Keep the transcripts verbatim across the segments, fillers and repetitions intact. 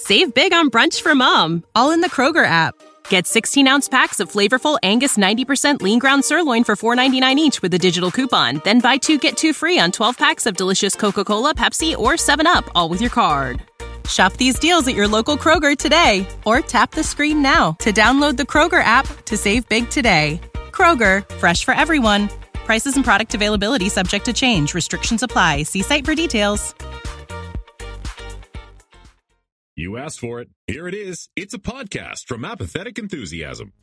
Save big on brunch for mom, all in the Kroger app. Get sixteen-ounce packs of flavorful Angus ninety percent lean ground sirloin for four ninety-nine each with a digital coupon. Then buy two, get two free on twelve packs of delicious Coca-Cola, Pepsi, or seven up, all with your card. Shop these deals at your local Kroger today, or tap the screen now to download the Kroger app to save big today. Kroger, fresh for everyone. Prices and product availability subject to change. Restrictions apply. See site for details. You asked for it. Here it is. It's a podcast from Apathetic Enthusiasm.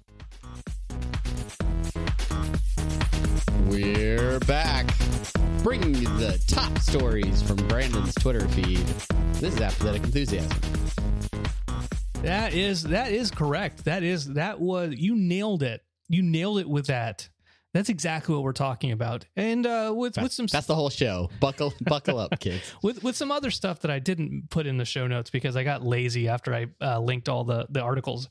We're back, bringing you the top stories from Brandon's Twitter feed. This is Apathetic Enthusiasm. That is that is correct. That is that was you nailed it. You nailed it with that. That's exactly what we're talking about. And uh, with that's, with some that's the whole show. Buckle buckle up, kids. With with some other stuff that I didn't put in the show notes because I got lazy after I uh, linked all the the articles.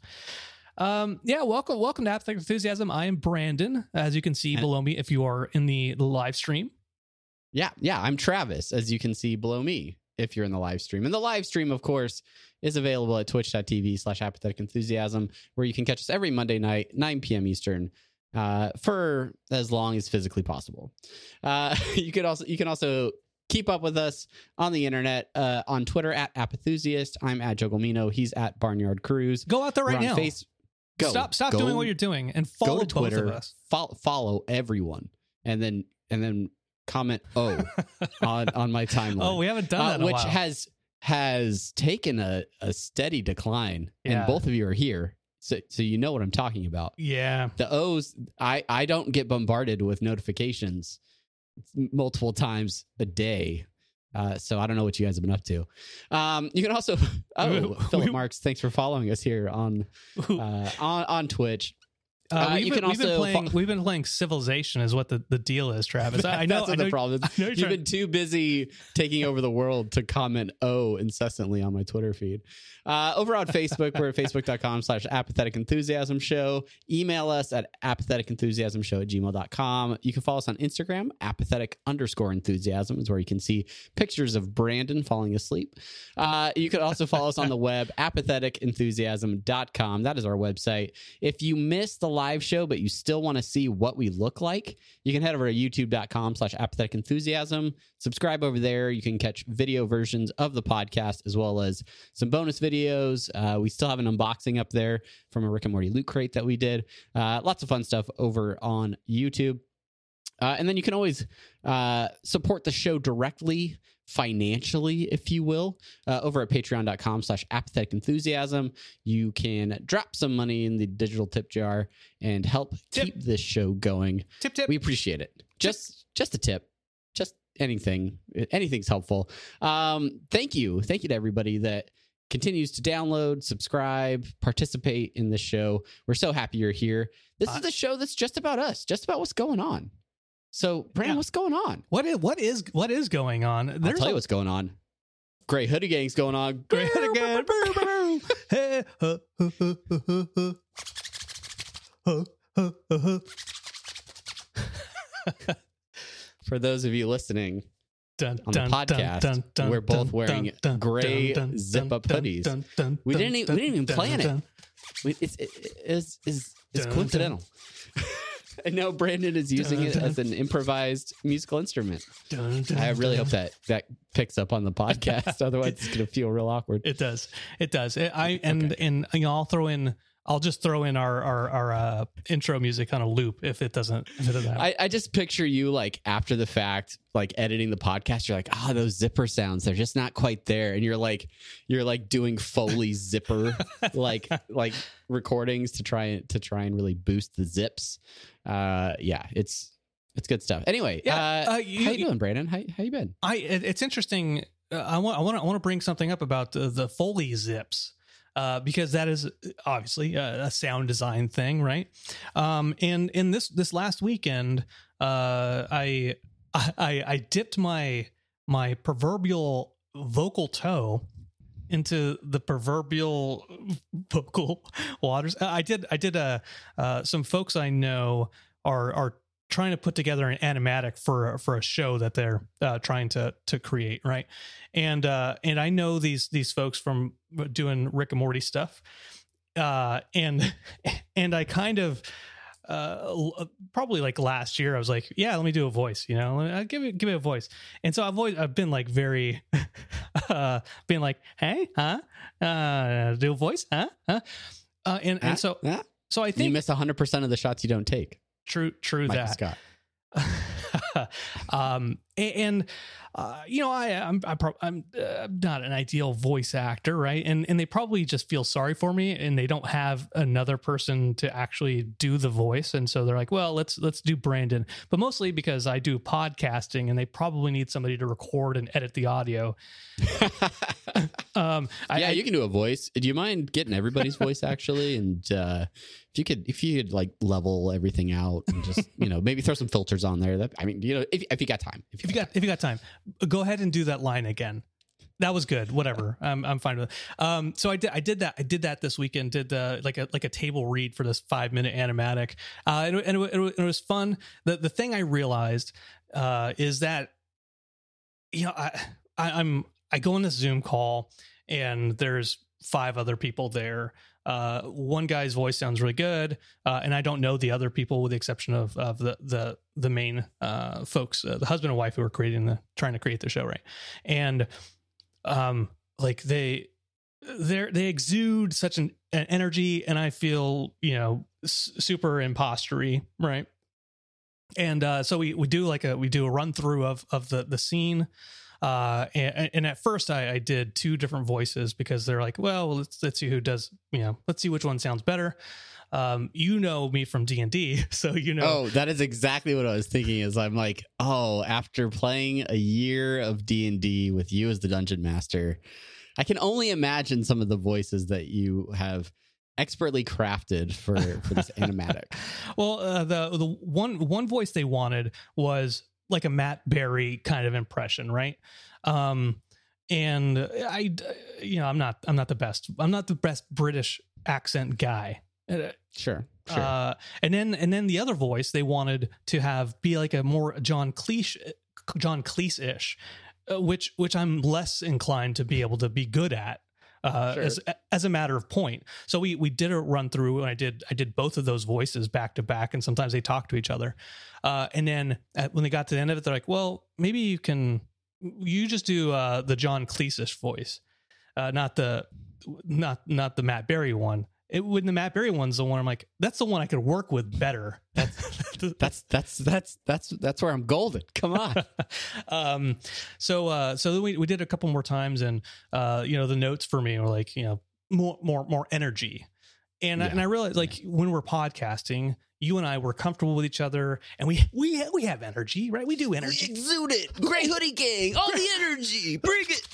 Um, yeah, welcome welcome to Apathetic Enthusiasm. I am Brandon, as you can see and below me if you are in the, the live stream. Yeah, yeah, I'm Travis, as you can see below me if you're in the live stream. And the live stream, of course, is available at twitch.tv slash apathetic enthusiasm, where you can catch us every Monday night, nine p.m. Eastern. Uh, for as long as physically possible. Uh, you could also you can also keep up with us on the internet uh, on Twitter at Apathusiast. I'm at Jogomino. He's at Barnyard Cruise. Go out there right now. Face- go, stop stop go, doing what you're doing and follow go to Twitter, both of us. Follow, follow everyone, and then and then comment oh on on my timeline. Oh, we haven't done uh, that in a which while. has has taken a, a steady decline, Yeah. and both of you are here. So, so you know what I'm talking about. Yeah. The O's, I, I don't get bombarded with notifications multiple times a day. Uh, so I don't know what you guys have been up to. Um, you can also, oh, Philip Marks, thanks for following us here on uh, on, on Twitch. Uh, Uh, we've you been, can we've been also playing. fo- We've been playing Civilization, is what the, the deal is, Travis. I, I know. That's I what know, the problem I is. know you're You've trying- been too busy taking over the world to comment "oh" incessantly on my Twitter feed. Uh, over on Facebook, we're at facebook.com slash apathetic enthusiasm show. Email us at apathetic enthusiasm show at gmail dot com. You can follow us on Instagram. Apathetic underscore enthusiasm is where you can see pictures of Brandon falling asleep. Uh, you can also follow us on the web, apathetic enthusiasm dot com. That is our website. If you missed the live show, but you still want to see what we look like, you can head over to youtube.com slash apathetic enthusiasm. Subscribe over there. You can catch video versions of the podcast as well as some bonus videos. Uh, we still have an unboxing up there from a Rick and Morty loot crate that we did. Uh, lots of fun stuff over on YouTube. Uh, and then you can always uh, support the show directly, financially, if you will, uh, over at patreon.com slash apathetic enthusiasm. You can drop some money in the digital tip jar and help Tip. keep this show going. Tip tip. We appreciate it. Just just a tip. Just anything. Anything's helpful. Um, thank you. Thank you to everybody that continues to download, subscribe, participate in this show. We're so happy you're here. This Uh, is the show that's just about us, just about what's going on. So, Brandon, Yeah. what's going on? What is what is what is going on? I'll tell you what's going on. Gray Hoodie Gang's going on. Great again. Hey, huh, huh, huh, huh, huh. Huh, huh, huh, huh. For those of you listening Dun, on the dun, podcast, dun, dun, we're both dun, wearing dun, dun, gray dun, dun, zip-up dun, hoodies. dun, dun, We dun, didn't e- we dun, didn't even dun, plan it. dun. We, it's it, it's, it's, it's Dun, coincidental. And now Brandon is using Dun, it dun. as an improvised musical instrument. Dun, dun, I really dun. hope that that picks up on the podcast. Otherwise, it's going to feel real awkward. It does. It does. It, I and and you know, I'll throw in. I'll just throw in our our, our uh, intro music on a loop if it doesn't. If it doesn't happen. I, I just picture you like after the fact, like editing the podcast. You're like, ah, those zipper sounds, they're just not quite there. And you're like, you're like doing Foley zipper, like like recordings to try to try and really boost the zips. Uh, yeah, it's it's good stuff. Anyway, Yeah, uh, uh, you- how you doing, Brandon? How how you been? I it, it's interesting. Uh, I want I want to I want to bring something up about the, the Foley zips. Uh, because that is obviously a, a sound design thing, right? Um, and in this this last weekend, uh, I, I I dipped my my proverbial vocal toe into the proverbial vocal waters. I did I did uh, uh, some folks I know are are trying to put together an animatic for for a show that they're uh, trying to to create, right? And uh, and I know these these folks from doing Rick and Morty stuff, uh, and and I kind of. Uh, probably like last year, I was like, "Yeah, let me do a voice." You know, I'll give it, give it a voice. And so I've always, I've been like very, uh, being like, "Hey, huh? Uh, do a voice, huh? Huh?" Uh, and and so, uh, so I think you miss a hundred percent of the shots you don't take. True, true Michael that. Scott. um, and uh, you know, I I'm I pro- I'm uh, not an ideal voice actor, right? And and they probably just feel sorry for me, and they don't have another person to actually do the voice, and so they're like, well, let's let's do Brandon. But mostly because I do podcasting, and they probably need somebody to record and edit the audio. um, I, yeah, I, you can do a voice. Do you mind getting everybody's voice actually? And uh, if you could, if you could like level everything out and just you know maybe throw some filters on there. That I mean, you know, if if you got time, if you got if you got time, go ahead and do that line again. That was good. Whatever. I'm I'm fine with it. Um, so I did I did that I did that this weekend. Did uh, like a like a table read for this five minute animatic, uh, and, and it, it, it was fun. The the thing I realized uh, is that you know I, I I'm I go on this Zoom call and there's five other people there. Uh, one guy's voice sounds really good, uh, and I don't know the other people with the exception of of the the the main uh, folks, uh, the husband and wife who are creating the trying to create the show, right? And um, like they they they exude such an, an energy, and I feel you know s- super impostery, right? And uh, so we we do like a we do a run through of of the the scene. Uh, and, and at first I, I did two different voices because they're like, well, let's, let's see who does, you know, let's see which one sounds better. Um, you know me from D and D, so you know. Oh, that is exactly what I was thinking. Is I'm like, oh, after playing a year of D and D with you as the dungeon master, I can only imagine some of the voices that you have expertly crafted for for this animatic. Well, uh, the the one one voice they wanted was like a Matt Berry kind of impression, right? Um, and I, you know, I'm not, I'm not the best, I'm not the best British accent guy. Sure, sure. Uh, and then, and then the other voice they wanted to have be like a more John Cleese, John Cleese-ish, uh, which, which I'm less inclined to be able to be good at. Uh, sure. as as a matter of point. So we we did a run through, and I did I did both of those voices back to back, and sometimes they talk to each other. Uh, and then at, when they got to the end of it, they're like, "Well, maybe you can you just do uh, the John Cleese-ish voice, uh, not the not not the Matt Berry one." It, when the Matt Berry one's the one, I'm like, that's the one I could work with better. That's that's that's that's that's that's where I'm golden. Come on. um, so uh, so we we did a couple more times, and uh, you know, the notes for me were like, you know, more more more energy, and yeah. I, and I realized like when we're podcasting, you and I were comfortable with each other, and we we we have energy, right? We do energy. We exude it. Gray Hoodie Gang, all the energy. Bring it.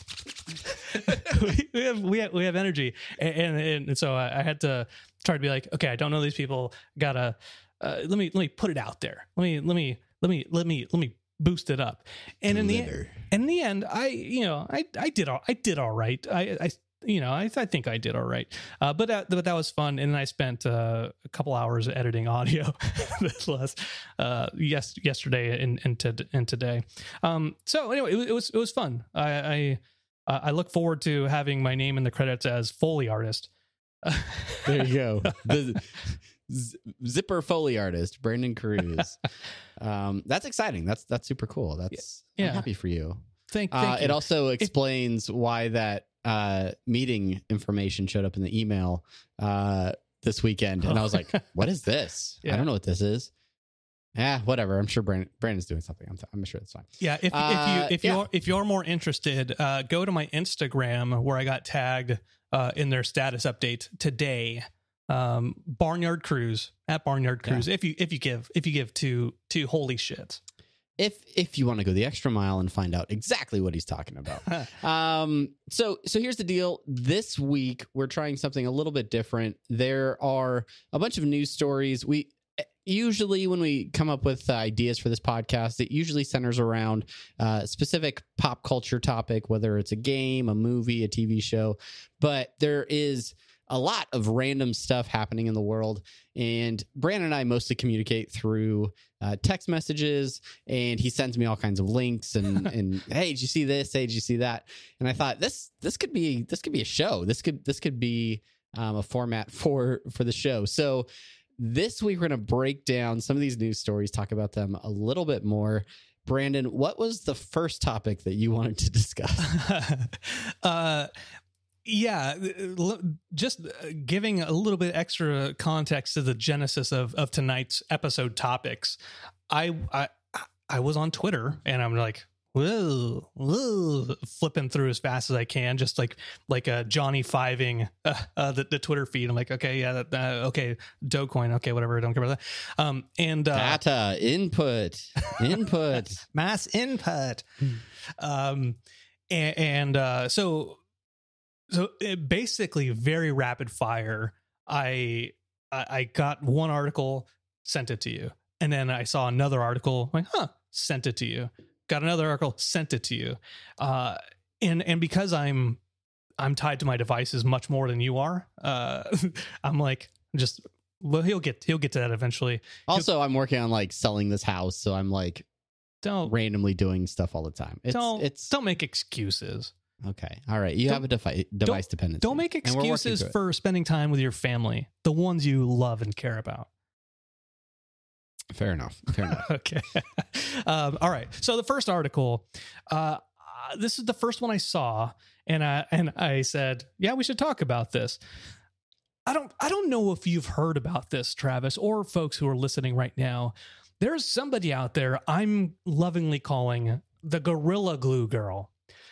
we have we have we have energy, and and, and so I, I had to try to be like, okay, I don't know these people. Gotta uh, let me let me put it out there. Let me let me let me let me let me boost it up. And in Glitter. the in the end, I you know I I did all I did all right. I I. You know, I, I think I did all right, uh, but that, but that was fun, and I spent uh, a couple hours editing audio this last uh, yes yesterday and and, to, and today. Um, so anyway, it, it was it was fun. I I, uh, I look forward to having my name in the credits as Foley artist. There you go, the z- zipper Foley artist, Brandon Cruz. um, that's exciting. That's that's super cool. That's yeah. I'm happy for you. Thank, thank uh, you. It also explains it, why that uh, meeting information showed up in the email uh, this weekend. And I was like, what is this? Yeah. I don't know what this is. Yeah, whatever. I'm sure Brandon, Brandon's doing something. I'm, I'm sure it's fine. Yeah. If, uh, if you, if yeah. you're, if you're more interested, uh, go to my Instagram where I got tagged uh, in their status update today. Um, Barnyard Cruise at Barnyard Cruise. Yeah. If you, if you give, if you give two, two holy shits. If if you want to go the extra mile and find out exactly what he's talking about. um, so so here's the deal. This week, we're trying something a little bit different. There are a bunch of news stories. We usually, when we come up with uh, ideas for this podcast, it usually centers around uh, a specific pop culture topic, whether it's a game, a movie, a T V show. But there is a lot of random stuff happening in the world. And Brandon and I mostly communicate through uh, text messages, and he sends me all kinds of links and, and hey, did you see this? Hey, did you see that? And I thought this this could be this could be a show. This could this could be um, a format for for the show. So this week we're going to break down some of these news stories, talk about them a little bit more. Brandon, what was the first topic that you wanted to discuss? uh, yeah, just giving a little bit extra context to the genesis of, of tonight's episode topics. I, I I was on Twitter and I'm like, whoa, whoa, flipping through as fast as I can, just like like a Johnny Fiving uh, uh, the, the Twitter feed. I'm like, okay, yeah, uh, okay, Dogecoin, okay, whatever, I don't care about that. Um, and uh, data input, input, mass input, um, and, and uh, so so it basically very rapid fire. I, I I got one article, sent it to you, and then I saw another article, like, huh, sent it to you. Got another article, sent it to you, uh, and and because I'm I'm tied to my devices much more than you are. Uh, I'm like just well, he'll get he'll get to that eventually. Also, he'll, I'm working on like selling this house, so I'm like don't randomly doing stuff all the time. It's, don't it's don't make excuses. Okay, all right. You don't, have a defi- device dependency. Don't make excuses for spending time with your family, the ones you love and care about. Fair enough. Fair enough. Okay. um, all right. So the first article, uh, this is the first one I saw, and I and I said, "Yeah, we should talk about this." I don't. I don't know if you've heard about this, Travis, or folks who are listening right now. There's somebody out there I'm lovingly calling the Gorilla Glue Girl.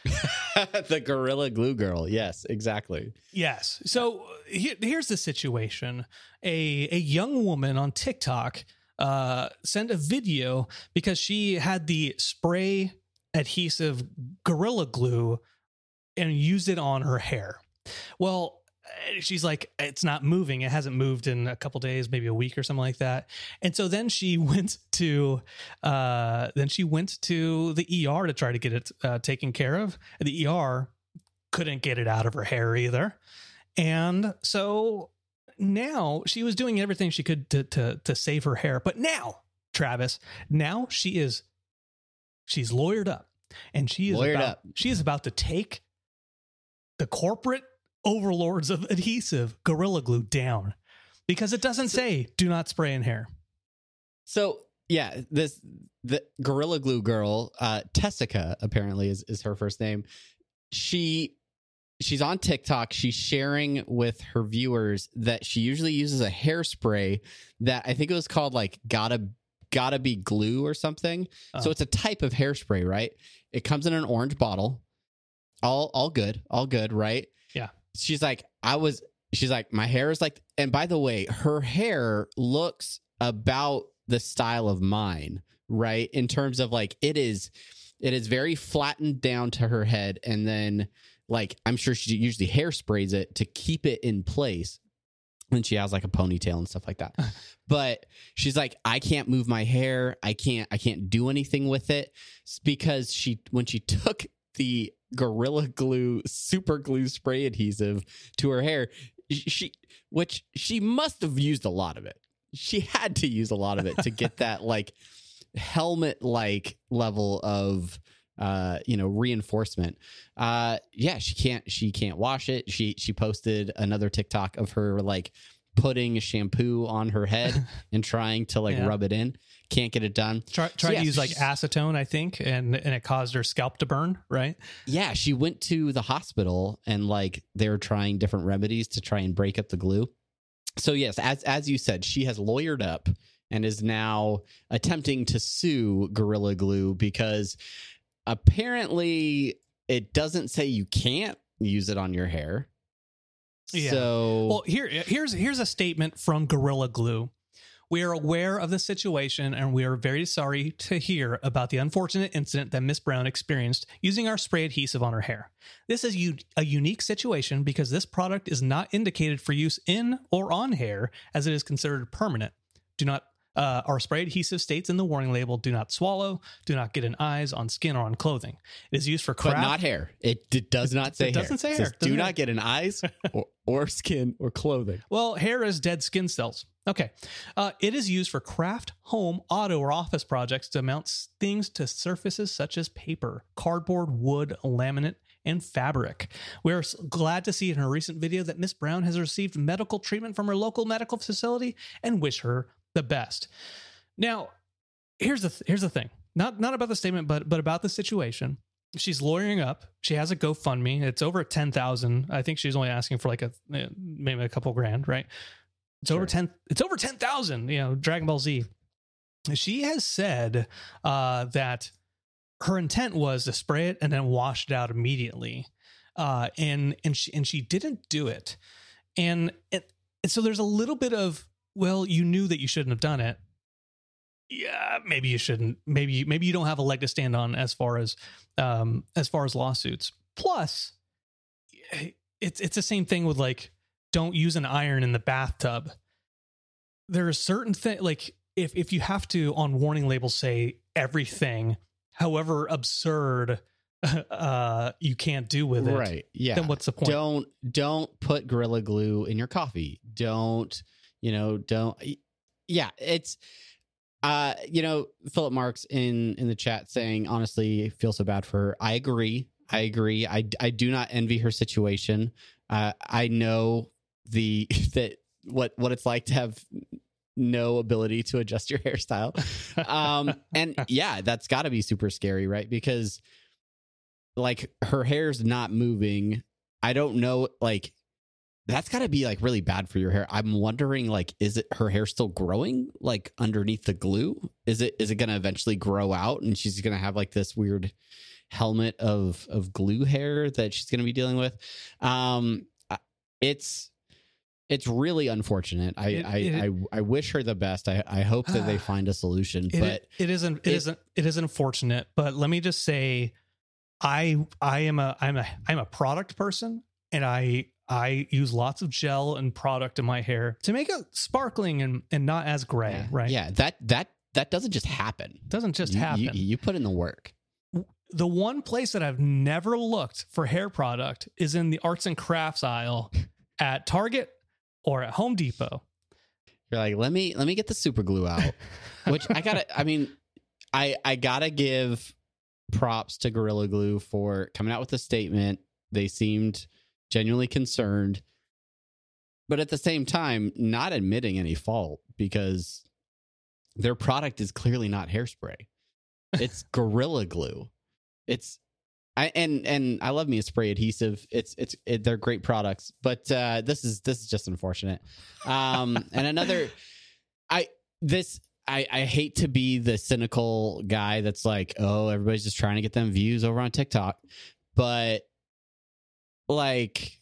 The Gorilla Glue Girl. Yes, exactly. Yes. So here, here's the situation: a a young woman on TikTok uh, sent a video because she had the spray adhesive Gorilla Glue and used it on her hair. Well, she's like, it's not moving. It hasn't moved in a couple days, maybe a week or something like that. And so then she went to, uh, then she went to the E R to try to get it uh, taken care of. The E R couldn't get it out of her hair either. And so now she was doing everything she could to, to, to save her hair. But now, Travis, now she is, she's lawyered up, and she is lawyered about, up. she is about to take the corporate overlords of adhesive Gorilla Glue down, because it doesn't say do not spray in hair. So yeah, this the Gorilla Glue girl, uh, Tessica apparently is, is her first name. She she's on TikTok. She's sharing with her viewers that she usually uses a hairspray that I think it was called like gotta gotta be glue or something. Oh. So it's a type of hairspray, right? It comes in an orange bottle. All all good, all good, right? Yeah. She's like, I was, she's like, my hair is like, and by the way, her hair looks about the style of mine, right? In terms of like, it is, it is very flattened down to her head. And then like, I'm sure she usually hairsprays it to keep it in place. And she has like a ponytail and stuff like that. But she's like, I can't move my hair. I can't, I can't do anything with it. It's because she, when she took the Gorilla Glue super glue spray adhesive to her hair, she which she must have used a lot of it. She had to use a lot of it to get that like helmet like level of uh you know reinforcement. Uh yeah, she can't she can't wash it. She she posted another TikTok of her like putting shampoo on her head and trying to like yeah. rub it in. Can't get it done. Try, try so, yeah, to use like acetone, I think, and and it caused her scalp to burn, right? Yeah, she went to the hospital and like they were trying different remedies to try and break up the glue. So yes, as as you said, she has lawyered up and is now attempting to sue Gorilla Glue because apparently it doesn't say you can't use it on your hair. Yeah. So well, here here's here's a statement from Gorilla Glue. We are aware of the situation, and we are very sorry to hear about the unfortunate incident that Miss Brown experienced using our spray adhesive on her hair. This is u- a unique situation because this product is not indicated for use in or on hair, as it is considered permanent. Do not Uh, our spray adhesive states in the warning label, do not swallow, do not get in eyes, on skin, or on clothing. It is used for craft. But not hair. It, d- does not say it hair. doesn't say It hair. says, Doesn't do hair. not get in eyes or, or skin or clothing. Well, hair is dead skin cells. Okay. Uh, it is used for craft, home, auto, or office projects to mount things to surfaces such as paper, cardboard, wood, laminate, and fabric. We're s- glad to see in her recent video that Miss Brown has received medical treatment from her local medical facility and wish her the best. Now, here's the th- here's the thing. Not not about the statement, but but about the situation. She's lawyering up. She has a GoFundMe. It's over ten thousand. I think she's only asking for like a maybe a couple grand, right? It's Sure. over ten. It's over ten thousand. You know, Dragon Ball Z. She has said uh, that her intent was to spray it and then wash it out immediately, uh, and and she and she didn't do it, and, and and so there's a little bit of, well, you knew that you shouldn't have done it. Yeah, maybe you shouldn't. Maybe maybe you don't have a leg to stand on as far as um, as far as lawsuits. Plus, it's it's the same thing with like, don't use an iron in the bathtub. There are certain things like if if you have to on warning labels say everything, however absurd uh, you can't do with it, Right. Yeah. then what's the point? Don't don't put Gorilla Glue in your coffee. Don't, you know, don't. Yeah, it's. Uh, you know, Philip Marks in in the chat saying, honestly, feel so bad for her. I agree. I agree. I, I do not envy her situation. Uh, I know the that what what it's like to have no ability to adjust your hairstyle. Um, and yeah, that's got to be super scary, right? Because like her hair's not moving. I don't know, like. That's got to be like really bad for your hair. I'm wondering, like, is it her hair still growing like underneath the glue? Is it is it going to eventually grow out and she's going to have like this weird helmet of of glue hair that she's going to be dealing with? Um, it's it's really unfortunate. I It- I, it- I I wish her the best. I I hope that they find a solution. It, but it isn't it, it- isn't it is unfortunate, but let me just say I I am a I'm a I'm a product person, and I I use lots of gel and product in my hair to make it sparkling and, and not as gray, yeah, right? yeah, that that that doesn't just happen. It doesn't just You- happen. You, you put in the work. The one place that I've never looked for hair product is in the arts and crafts aisle at Target or at Home Depot. You're like, let me let me get the super glue out. Which I gotta I mean, I I gotta give props to Gorilla Glue for coming out with a statement. They seemed genuinely concerned, but at the same time, not admitting any fault because their product is clearly not hairspray. It's Gorilla Glue. It's I and and I love me a spray adhesive. It's it's it, they're great products, but uh, this is this is just unfortunate. Um, and another, I this I I hate to be the cynical guy that's like, oh, everybody's just trying to get them views over on TikTok, but like.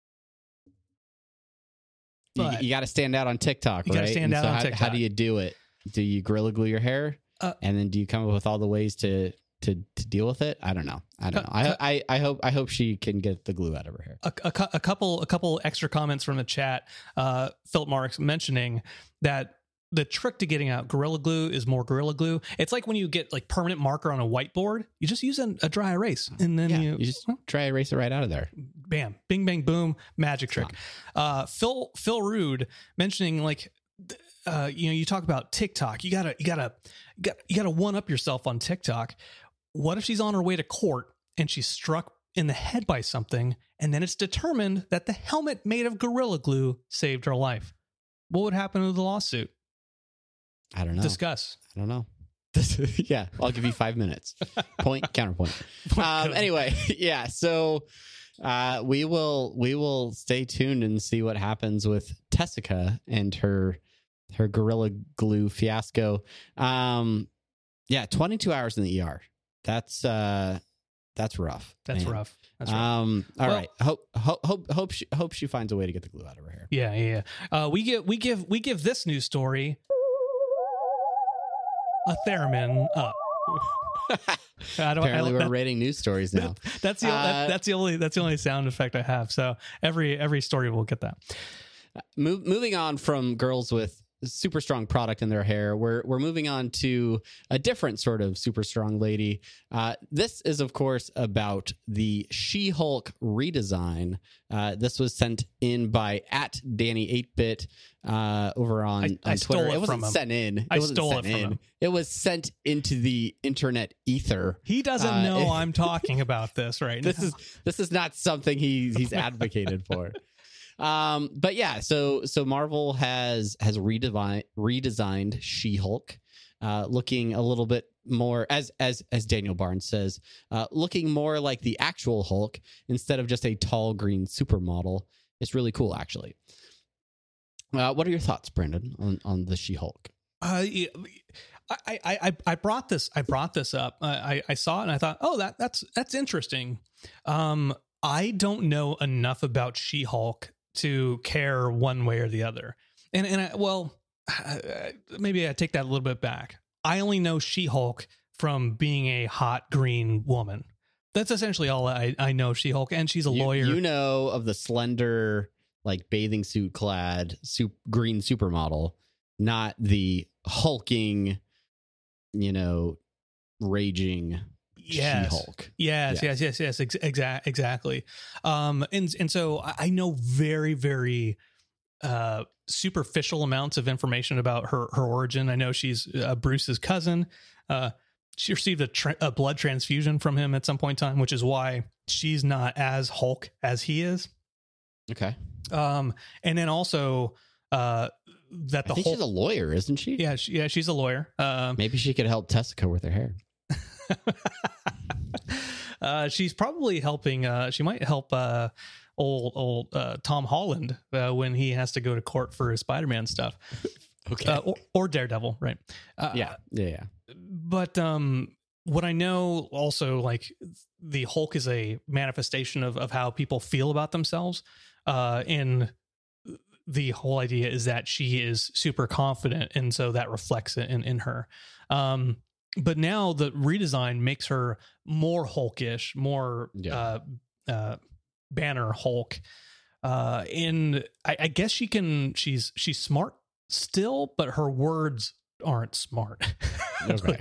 But- you, you got to stand out on TikTok, You right? gotta stand And out so on how, TikTok. How do you do it? Do you Gorilla Glue your hair, Uh, and then do you come up with all the ways to to to deal with it? I don't know. I don't know. I I, I hope I hope she can get the glue out of her hair. a, a, cou- a couple a couple extra comments from the chat. Uh, Philip Marks mentioning that the trick to getting out Gorilla Glue is more Gorilla Glue. It's like when you get like permanent marker on a whiteboard, you just use a, a dry erase and then Yeah, you, you just try to erase it right out of there. bam, bing, bang, boom, magic trick. Uh, Phil Phil Rude mentioning like, th- uh, you know, you talk about TikTok. You gotta you gotta you gotta, you gotta one up yourself on TikTok. What if she's on her way to court and she's struck in the head by something, and then it's determined that the helmet made of Gorilla Glue saved her life? What would happen to the lawsuit? I don't know. Discuss. I don't know. Yeah, I'll give you five minutes. Point, counterpoint. Um, anyway, yeah. So uh, we will we will stay tuned and see what happens with Tessica and her her Gorilla Glue fiasco. Um, yeah, twenty-two hours in the E R. That's uh, that's rough. That's man. rough. That's rough. Um, all Well- right. Hope hope hope hope she hope she finds a way to get the glue out of her hair. Yeah, yeah. yeah. Uh, we give we give we give this news story a theremin up. I don't. Apparently, I, we're that, rating news stories now. that's the Uh, that, that's the only that's the only sound effect I have. So every every story will get that. Move, moving on from girls with super strong product in their hair. We're we're moving on to a different sort of super strong lady. Uh, this is, of course, about the She-Hulk redesign. Uh, this was sent in by at Danny eight bit uh, over on, I, on I Twitter. stole it It wasn't from him. sent in. It I wasn't stole sent it from in. him. It was sent into the internet ether. He doesn't Uh, know I'm talking about this right This now. is this is not something he he's advocated for. Um, but yeah, so so Marvel has has redesigned redesigned She-Hulk, uh, looking a little bit more as as as Daniel Barnes says, uh, looking more like the actual Hulk instead of just a tall green supermodel. It's really cool, actually. Uh, what are your thoughts, Brandon, on on the She-Hulk? Uh, yeah, I, I, I, I brought this, I brought this up. I, I saw it and I thought, oh, that that's, that's interesting. Um, I don't know enough about She-Hulk to care one way or the other. And, and I, well, maybe I take that a little bit back. I only know She-Hulk from being a hot green woman. That's essentially all I, I know of She-Hulk. And she's a You, lawyer. you know of the slender, like bathing suit clad sup- green supermodel, not the hulking, you know, raging Yes. She-Hulk. Yes, Yes. yes, yes, yes, ex- exa- exactly. Um, and and so I I know very, very uh, superficial amounts of information about her her origin. I know she's uh, Bruce's cousin. Uh, she received a, tra- a blood transfusion from him at some point in time, which is why she's not as Hulk as he is. Okay. Um, and then also uh, that the I think whole she's a lawyer, isn't she? yeah, she, yeah, she's a lawyer. Um, Maybe she could help Tessica with her hair. uh, she's probably helping. Uh, she might help uh, old old uh, Tom Holland uh, when he has to go to court for his Spider-Man stuff. Okay. Uh, or, or Daredevil, right? Uh, yeah. Yeah. Yeah. But um, what I know also, like the Hulk is a manifestation of of how people feel about themselves, uh, and the whole idea is that she is super confident, and so that reflects it in in her. Um, but now the redesign makes her more Hulkish, more Yeah. uh, uh, Banner Hulk. Uh, and I, I guess she can. She's she's smart still, but her words aren't smart. Okay.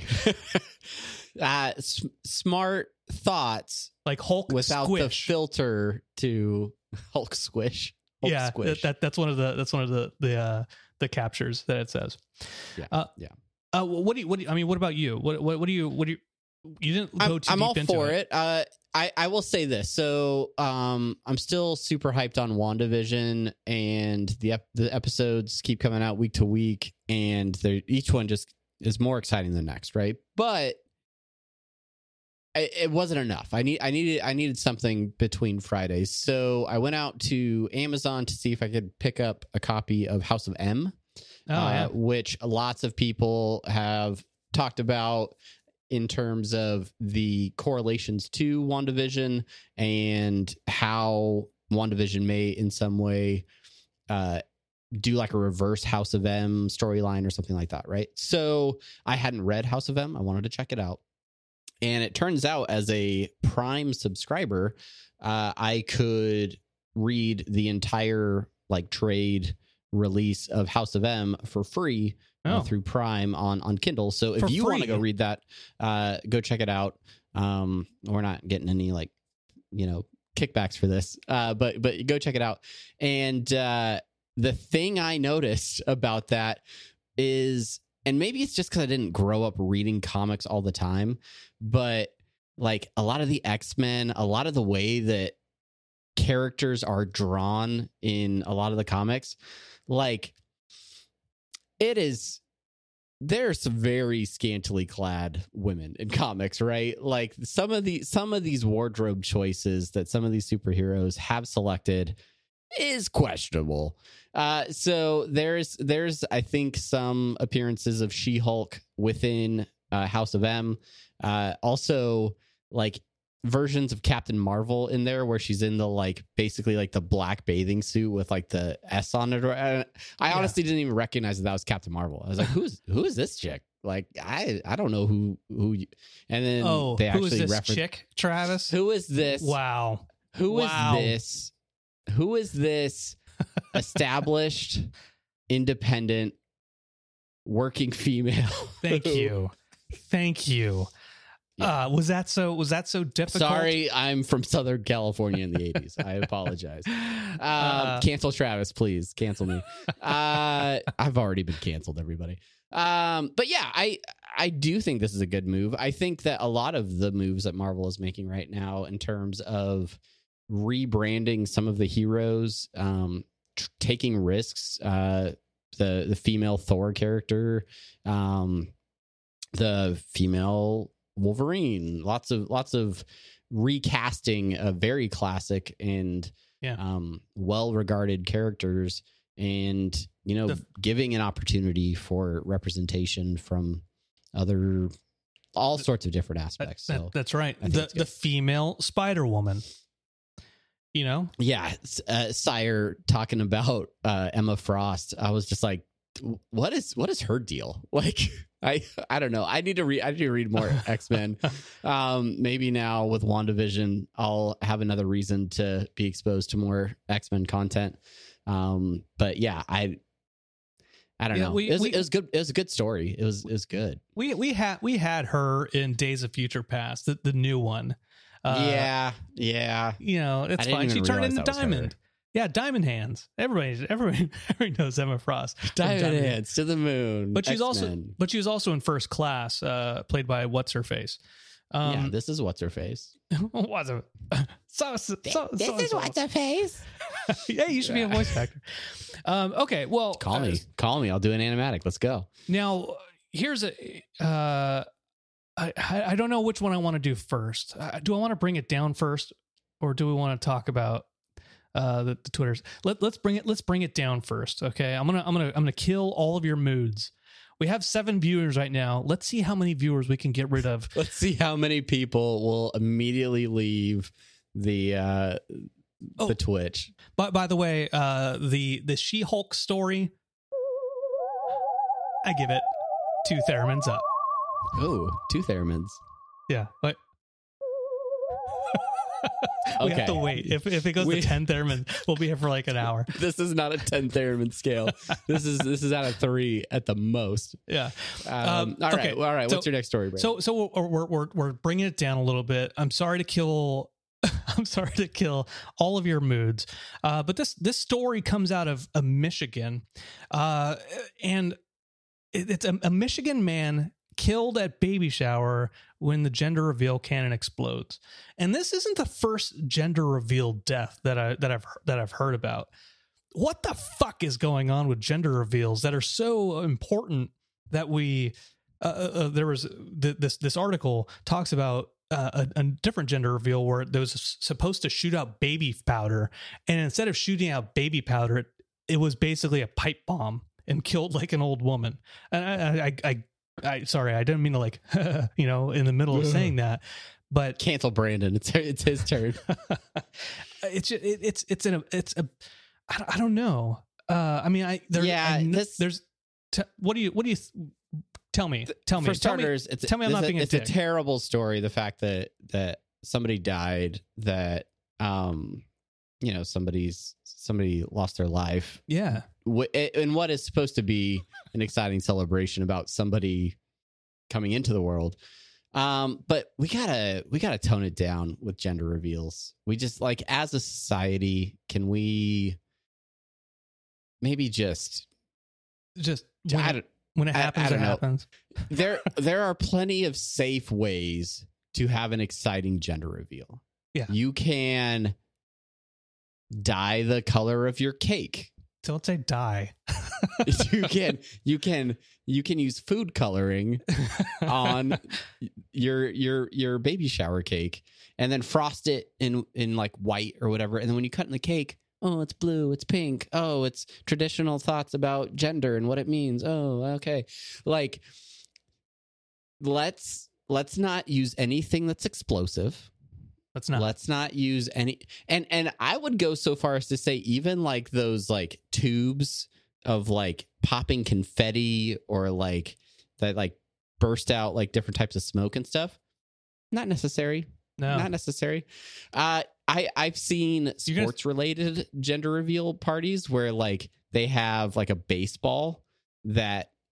uh, s- smart thoughts Like Hulk without squish. the filter to Hulk squish. Hulk yeah, squish. that, that that's one of the that's one of the the uh, the captures that it says. yeah. Uh, yeah. Uh, what do you what do you, I mean? What about you? What what what do you what do you? You didn't go I'm, too I'm deep all into for it. it. Uh, I, I will say this. So um, I'm still super hyped on WandaVision, and the ep- the episodes keep coming out week to week, and they're each one just is more exciting than the next, right? But I, it wasn't enough. I need I needed I needed something between Fridays, so I went out to Amazon to see if I could pick up a copy of House of M, Oh, uh, yeah. which lots of people have talked about in terms of the correlations to WandaVision and how WandaVision may in some way uh, do like a reverse House of M storyline or something like that, right? So I hadn't read House of M. I wanted to check it out. And it turns out as a Prime subscriber, uh, I could read the entire like trade release of House of M for free uh, Oh. through Prime on on Kindle. So if For you want to free? go read that, uh, go check it out. Um, we're not getting any like you know kickbacks for this, uh, but but go check it out. And uh, the thing I noticed about that is, and maybe it's just because I didn't grow up reading comics all the time, but like a lot of the X-Men, a lot of the way that characters are drawn in a lot of the comics, like it is, there's some very scantily clad women in comics, right? Like some of the some of these wardrobe choices that some of these superheroes have selected is questionable. Uh, so there's there's I think some appearances of She-Hulk within uh, House of M. Uh, also, like versions of Captain Marvel in there where she's in the like basically like the black bathing suit with like the S on it. I, I Yeah. honestly didn't even recognize that, that was Captain Marvel. I was like, who's who is this chick? Like I I don't know who who. You, and then Oh, they who actually is this reference chick, Travis? who is this? Wow. Who is Wow. this? Who is this established, independent working female. Thank you. Thank you. Yeah. Uh, was that so? Was that so difficult? Sorry, I'm from Southern California in the eighties. I apologize. Um, uh, cancel Travis, please. Cancel me. Uh, I've already been canceled, everybody. Um, but yeah, I I do think this is a good move. I think that a lot of the moves that Marvel is making right now, in terms of rebranding some of the heroes, um, t- taking risks, uh, the the female Thor character, um, the female Wolverine, lots of lots of recasting of very classic and yeah. um, well-regarded characters, and you know, the, giving an opportunity for representation from other all sorts of different aspects. That, so that's right. The the female Spider-Woman. You know, yeah. Uh, Sire talking about uh, Emma Frost. I was just like, what is what is her deal? Like, I I don't know. I need to read. I need to read more X-Men. Um, maybe now with WandaVision, I'll have another reason to be exposed to more X-Men content. Um, but yeah, I I don't yeah, know. We, it, was, we, it was good. It was a good story. It was it was good. We we had we had her in Days of Future Past, the, the new one. Uh, yeah, yeah. You know, it's fine. She turned into Diamond. Yeah, Diamond Hands. Everybody, everybody, everybody knows Emma Frost. Diamond, Diamond Hands to the moon. But she's X-Men. also, but she was also in First Class, uh, played by what's her face. Um, yeah, this is what's her face. what's her? So, so, so, this so, is so. what's her face. Yeah, you should be a voice actor. Um, okay, well, call me, uh, call me. I'll do an animatic. Let's go. Now, here's a. Uh, I I don't know which one I want to do first. Uh, do I want to bring it down first, or do we want to talk about uh, the, the Twitters? Let Let's bring it. Let's bring it down first. Okay, I'm gonna I'm gonna I'm gonna kill all of your moods. We have seven viewers right now. Let's see how many viewers we can get rid of. Let's see how many people will immediately leave the uh, oh, the Twitch. By by the way, uh, the the She-Hulk story, I give it two theremins up. Oh, two theremins. Yeah. But we okay. have to wait. If if it goes we, to ten theremins, we'll be here for like an hour. This is not a ten theremin scale. This is this is out of three at the most. Yeah. Um, um, all okay. right. Well, all right. So, What's your next story, Brandon? So so we're, we're we're we're bringing it down a little bit. I'm sorry to kill. I'm sorry to kill all of your moods. Uh, but this this story comes out of, of Michigan, uh, and it, it's a, a Michigan man killed at baby shower when the gender reveal cannon explodes. And this isn't the first gender reveal death that I that I've that I've heard about. What the fuck is going on with gender reveals that are so important that we uh, uh, there was th- this this article talks about uh, a, a different gender reveal where there was supposed to shoot out baby powder, and instead of shooting out baby powder, it, it was basically a pipe bomb and killed like an old woman. And I I, I I sorry, I didn't mean to like, you know, in the middle of saying that, but cancel Brandon. It's it's his turn. it's it, it's it's an it's a I don't, I don't know. Uh, I mean, I there, yeah. I, this, there's t- what do you what do you tell me? Tell me. For starters, tell me, it's tell me I'm not a, being a it's dick. a terrible story. The fact that that somebody died, that um, you know, somebody's somebody lost their life. Yeah. And what is supposed to be an exciting celebration about somebody coming into the world. Um, but we gotta we gotta tone it down with gender reveals. We just like as a society, can we maybe just just when, I it, don't, when it happens, I, I don't it know. happens. There there are plenty of safe ways to have an exciting gender reveal. Yeah. You can dye the color of your cake. So let's say die. you can you can you can use food coloring on your your your baby shower cake and then frost it in in like white or whatever, and then when you cut in the cake, oh, it's blue, it's pink, oh, it's traditional thoughts about gender and what it means. Oh, okay. Like let's let's not use anything that's explosive. Let's not. Let's not use any. And and I would go so far as to say even like those like tubes of like popping confetti or like that like burst out like different types of smoke and stuff. Not necessary. No, not necessary. Uh, I I've seen sports related gender reveal parties where like they have like a baseball that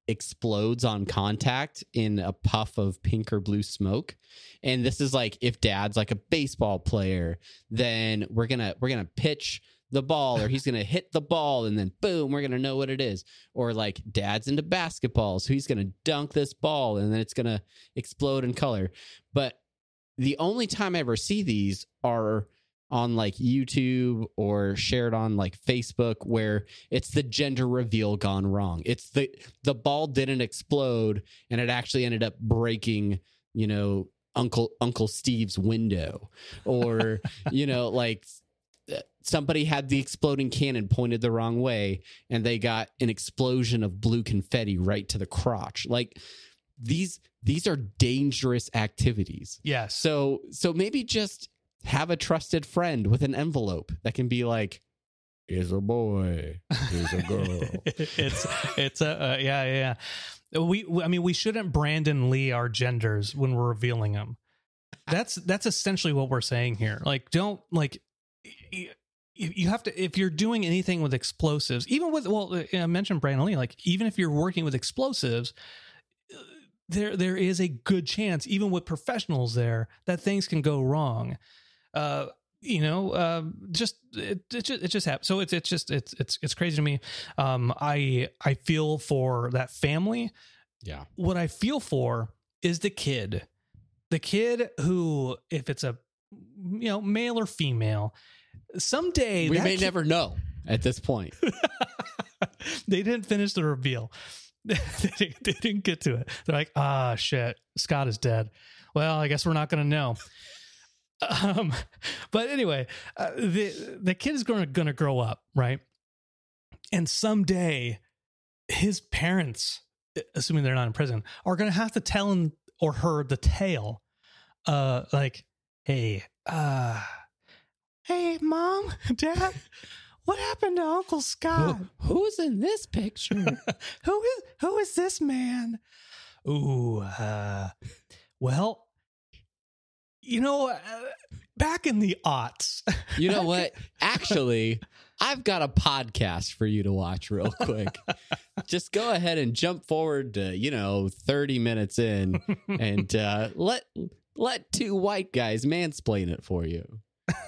explodes on contact in a puff of pink or blue smoke. And this is like, if dad's like a baseball player, then we're gonna we're gonna pitch the ball, or he's gonna hit the ball, and then boom, we're gonna know what it is. Or like dad's into basketball, so he's gonna dunk this ball and then it's gonna explode in color. But the only time I ever see these are on like YouTube or shared on like Facebook, where it's the gender reveal gone wrong. It's the the ball didn't explode and it actually ended up breaking, you know, Uncle Uncle Steve's window, or you know, like somebody had the exploding cannon pointed the wrong way and they got an explosion of blue confetti right to the crotch. Like these these are dangerous activities. Yes. So so maybe just have a trusted friend with an envelope that can be like, here's a boy, here's a girl. it's it's a uh, yeah yeah. We I mean we shouldn't Brandon Lee our genders when we're revealing them. That's that's essentially what we're saying here. Like don't like you, you have to, if you're doing anything with explosives, even with well I mentioned Brandon Lee, like even if you're working with explosives, there there is a good chance, even with professionals there, that things can go wrong. Uh, you know, uh, just it, it just it just happens. So it's it's just it's it's it's crazy to me. Um, I I feel for that family. Yeah. What I feel for is the kid, the kid who, if it's a you know male or female, someday we that may kid, never know at this point. They didn't finish the reveal. they, didn't, they didn't get to it. They're like, ah, shit, Scott is dead. Well, I guess we're not going to know. Um, but anyway, uh, the the kid is going to going to grow up, right? And someday, his parents, assuming they're not in prison, are going to have to tell him or her the tale. Uh, like, hey, uh, hey, mom, dad. What happened to Uncle Scott? Who, who's in this picture? who is who is this man? Ooh, uh, well, you know, uh, back in the aughts. You know what? Actually, I've got a podcast for you to watch real quick. Just go ahead and jump forward to, you know, thirty minutes in and uh, let let two white guys mansplain it for you.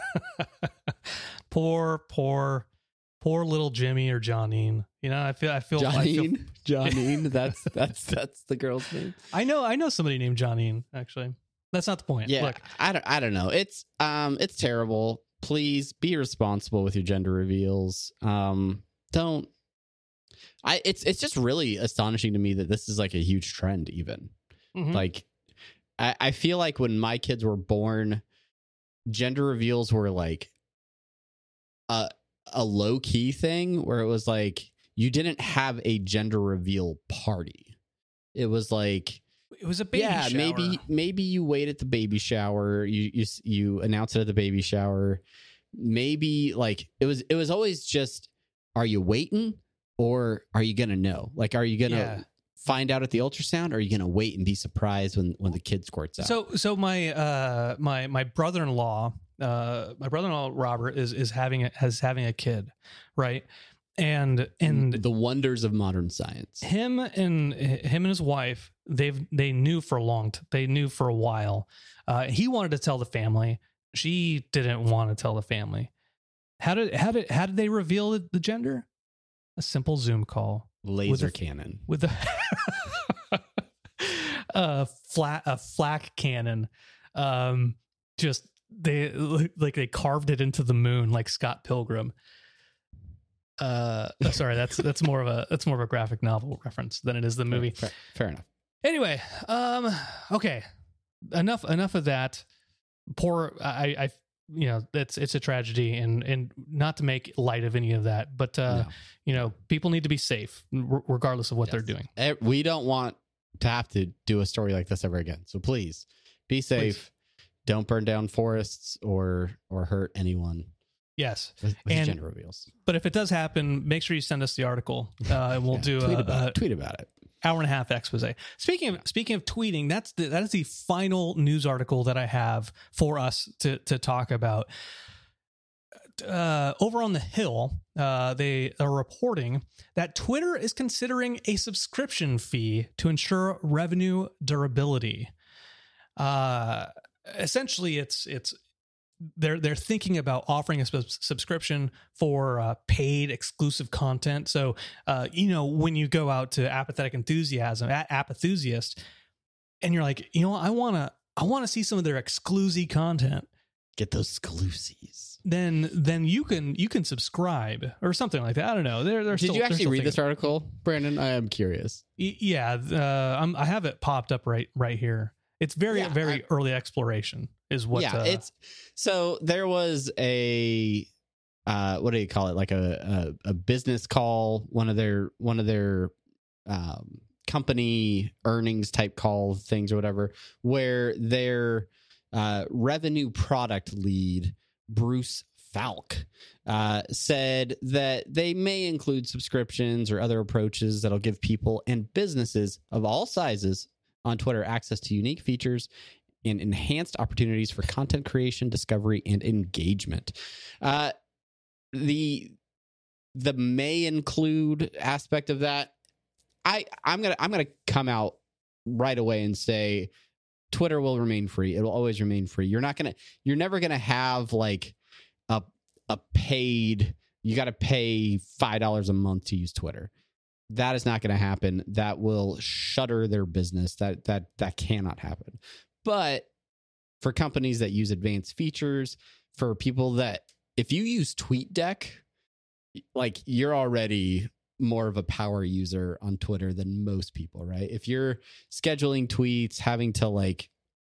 poor, poor, poor little Jimmy or Johnine. You know, I feel, I feel, Johnine, I feel, Johnine. That's that's that's the girl's name. I know, I know somebody named Johnine. Actually, that's not the point. Yeah, Look, I don't, I don't know. It's um, it's terrible. Please be responsible with your gender reveals. Um, don't. I it's it's just really astonishing to me that this is like a huge trend. Even mm-hmm. like, I I feel like when my kids were born, gender reveals were like a a low key thing where it was like you didn't have a gender reveal party. It was like it was a baby yeah, shower. maybe maybe you wait at the baby shower. You you you announce it at the baby shower. Maybe like it was it was always just, are you waiting or are you gonna know? Like, are you gonna Yeah. find out at the ultrasound, or are you gonna wait and be surprised when when the kid squirts out? So, so my uh my my brother-in-law, uh my brother-in-law Robert is is having a, has having a kid, right? And and the wonders of modern science. him and him and his wife, they've they knew for a long t- they knew for a while. Uh, he wanted to tell the family. She didn't want to tell the family. How did how did how did they reveal the, the gender? A simple Zoom call. Laser with a, cannon. with a a flat a flak cannon. Um, just they like they carved it into the moon like Scott Pilgrim. Uh, sorry, that's that's more of a that's more of a graphic novel reference than it is the movie. Fair, fair enough. Anyway, um, okay, enough enough of that. Poor, I, I, you know, it's it's a tragedy, and and not to make light of any of that, but uh, No. you know, people need to be safe r- regardless of what Yes. they're doing. Eh, We don't want to have to do a story like this ever again. So please be safe. Please. Don't burn down forests or or hurt anyone Yes, with, with And- gender reveals. but if it does happen, make sure you send us the article, uh, and we'll Yeah, do tweet a, about a it. Tweet about it. hour and a half expose. Speaking of speaking of tweeting, that's the, that is the final news article that I have for us to to talk about. uh, over on the Hill, uh, they are reporting that Twitter is considering a subscription fee to ensure revenue durability. Uh, essentially, it's it's they're they're thinking about offering a sub- subscription for uh, paid exclusive content. So, uh, you know, when you go out to Apathetic Enthusiasm at Apathusiast, and you're like, you know, I wanna I want to see some of their exclusive content. Get those exclusives. Then, then you can you can subscribe or something like that. I don't know. They're, they're Did still, you actually read thinking. this article, Brandon? I am curious. Y- yeah, uh, I'm, I have it popped up right right here. It's very Yeah, very I, early exploration is what. Yeah, uh, it's so there was a uh, what do you call it? Like a, a a business call. One of their one of their um, company earnings type call things or whatever, where their uh, revenue product lead, Bruce Falk, uh, said that they may include subscriptions or other approaches that'll give people and businesses of all sizes on Twitter access to unique features and enhanced opportunities for content creation, discovery, and engagement. Uh, the the may include aspect of that. I I'm gonna I'm gonna come out right away and say Twitter will remain free. It will always remain free. You're not gonna you're never gonna have like a a paid. You got to pay five dollars a month to use Twitter. That is not going to happen. That will shutter their business. That that that cannot happen. But for companies that use advanced features, for people that if you use TweetDeck, like you're already more of a power user on Twitter than most people, right? If you're scheduling tweets, having to like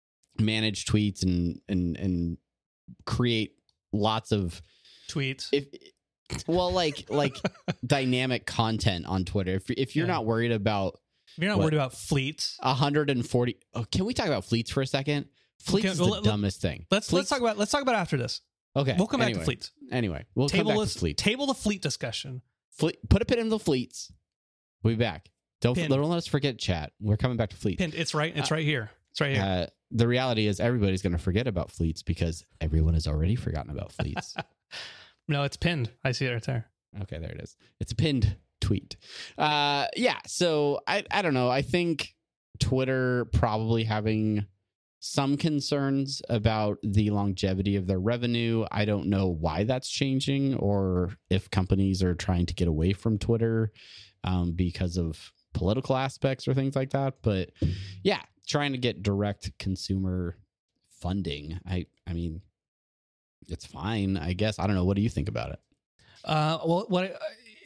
manage tweets and and and create lots of tweets. If well, like like dynamic content on Twitter. If if you're yeah. not worried about, if you're not what, worried about fleets, one hundred forty. Oh, can we talk about fleets for a second? Fleets okay, is well, the let, dumbest thing. Let's fleets, let's talk about let's talk about after this. Okay, we'll come anyway, back to fleets. Anyway, we'll table come back the, to fleets. Table the fleet discussion. Fleet, put a pin in the fleets. We'll be back. Don't Pinned. don't let us forget chat. We're coming back to fleets. Pinned. It's right. It's uh, right here. It's right here. Uh, the reality is everybody's going to forget about fleets because everyone has already forgotten about fleets. No, it's pinned. I see it right there. Okay, there it is. It's a pinned tweet. Uh, yeah, so I, I don't know. I think Twitter probably having some concerns about the longevity of their revenue. I don't know why that's changing or if companies are trying to get away from Twitter um, because of political aspects or things like that. But yeah, trying to get direct consumer funding. I, I mean, it's fine, I guess. I don't know. What do you think about it? Uh, well, what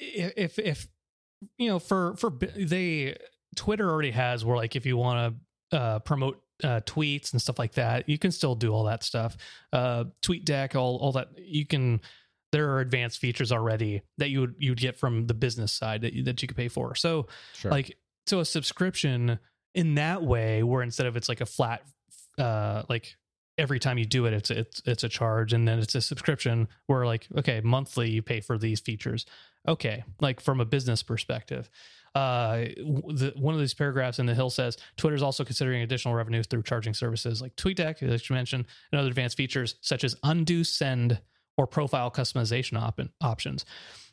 if if you know for for they Twitter already has where like if you want to uh, promote uh, tweets and stuff like that, you can still do all that stuff. Uh, TweetDeck, all all that you can. There are advanced features already that you would you'd get from the business side that you, that you could pay for. So sure. like so a subscription in that way, where instead of it's like a flat uh, like. every time you do it, it's it's it's a charge, and then it's a subscription where like, okay, monthly you pay for these features. Okay, like from a business perspective, uh, the, one of these paragraphs in the Hill says Twitter is also considering additional revenues through charging services like TweetDeck, as you mentioned, and other advanced features such as undo send or profile customization op- options.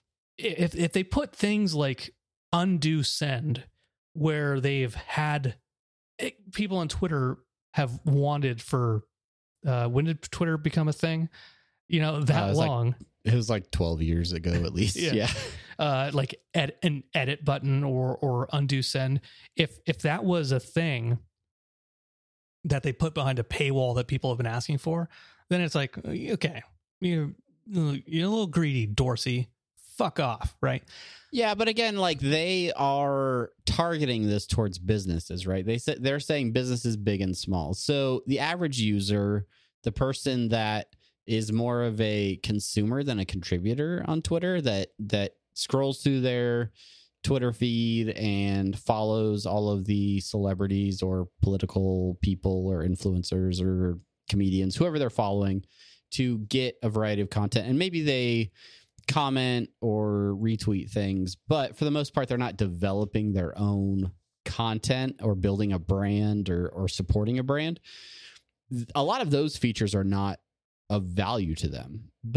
If if they put things like undo send, where they've had it, people on Twitter have wanted for. Uh, when did Twitter become a thing? You know, that uh, long. Like, it was like twelve years ago, at least. yeah. yeah. Uh, like ed- an edit button or or undo send. If if that was a thing that they put behind a paywall that people have been asking for, then it's like, okay, you you're a little greedy, Dorsey. Fuck off, right? Yeah, but again, like they are targeting this towards businesses, right? They say they're saying businesses big and small. So the average user, the person that is more of a consumer than a contributor on Twitter, that that scrolls through their Twitter feed and follows all of the celebrities or political people or influencers or comedians, whoever they're following, to get a variety of content. And maybe they comment or retweet things, but for the most part, they're not developing their own content or building a brand or or supporting a brand. A lot of those features are not of value to them. But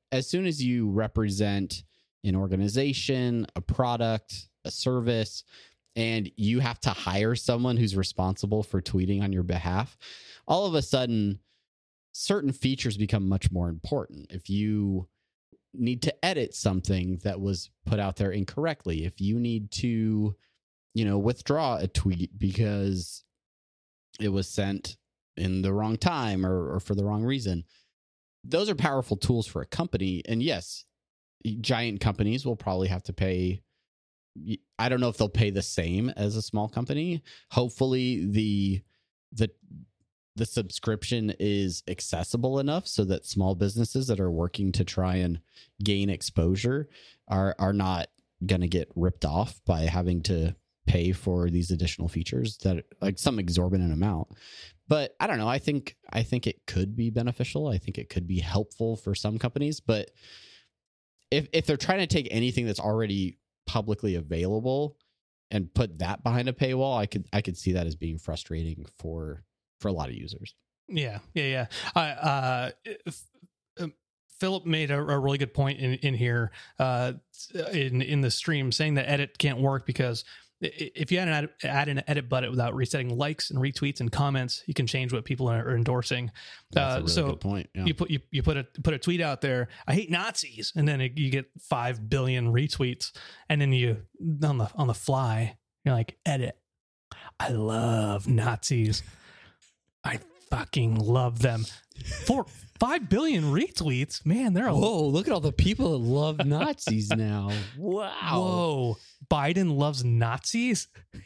as soon as you represent an organization, a product, a service, and you have to hire someone who's responsible for tweeting on your behalf, all of a sudden, certain features become much more important. If you need to edit something that was put out there incorrectly, if you need to, you know, withdraw a tweet because it was sent in the wrong time or, or for the wrong reason, those are powerful tools for a company. And yes, giant companies will probably have to pay. I don't know if they'll pay the same as a small company. Hopefully the the the subscription is accessible enough so that small businesses that are working to try and gain exposure are are not going to get ripped off by having to pay for these additional features that like some exorbitant amount. But I don't know. I think I think it could be beneficial. I think it could be helpful for some companies. But if if they're trying to take anything that's already publicly available and put that behind a paywall, I could I could see that as being frustrating for for a lot of users. Yeah, yeah, yeah. I uh, if, um, Philip made a, a really good point in in here uh, in in the stream, saying that edit can't work because if you add an, add an edit button without resetting likes and retweets and comments, you can change what people are endorsing. That's a uh, really so good point. Yeah. you put you, you put a put a tweet out there, I hate Nazis, and then it, you get five billion retweets, and then you on the on the fly you're like, edit, I love Nazis, I fucking love them. For five billion retweets, man, they're a Whoa, look at all the people that love Nazis now. Wow. Whoa, Biden loves Nazis?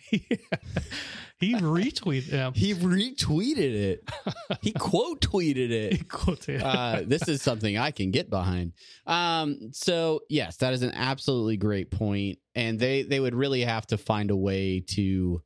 He retweeted them. He retweeted it. He quote tweeted it. He quoted. Uh, this is something I can get behind. Um, so yes, that is an absolutely great point. And they, they would really have to find a way to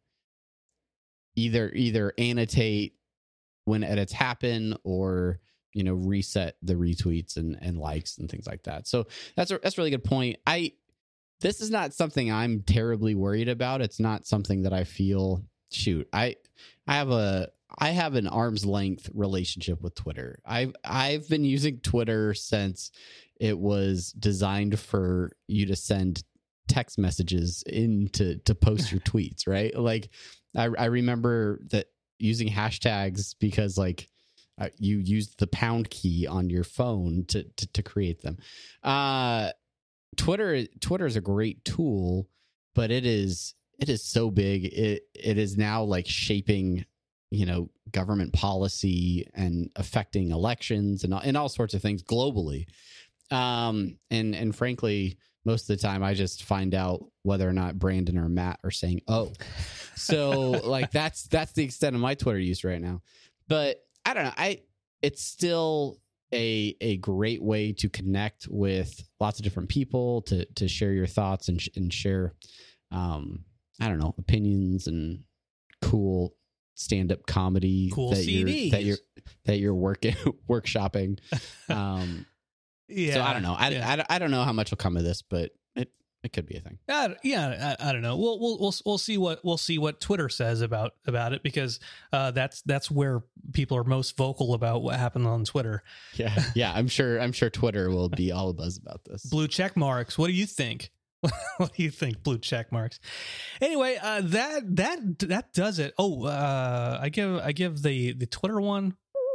either either annotate when edits happen or, you know, reset the retweets and, and likes and things like that. So that's a, that's a really good point. I, this is not something I'm terribly worried about. It's not something that I feel, shoot, I, I have a, I have an arm's length relationship with Twitter. I've, I've been using Twitter since it was designed for you to send text messages in to, to post your tweets, right? Like I, I remember that using hashtags because like uh, you used the pound key on your phone to, to, to create them. Uh, Twitter, Twitter is a great tool, but it is, it is so big. It, it is now like shaping, you know, government policy and affecting elections and, and all sorts of things globally. Um, and, and frankly, most of the time I just find out whether or not Brandon or Matt are saying, oh, so like that's, that's the extent of my Twitter use right now. But I don't know. I, it's still a, a great way to connect with lots of different people, to, to share your thoughts and, sh- and share, um, I don't know, opinions and cool stand-up comedy cool that C Ds. you're, that you're, that you're working, workshopping. Um, Yeah. So I don't know. I, yeah. I, I don't know how much will come of this, but it, it could be a thing. Uh, yeah, I, I don't know. We'll we'll we'll we'll see what we'll see what Twitter says about about it, because uh, that's that's where people are most vocal about what happened on Twitter. Yeah, yeah. I'm sure. I'm sure Twitter will be all abuzz about this. Blue check marks. What do you think? What do you think? Blue check marks. Anyway, uh, that that that does it. Oh, uh, I give I give the the Twitter one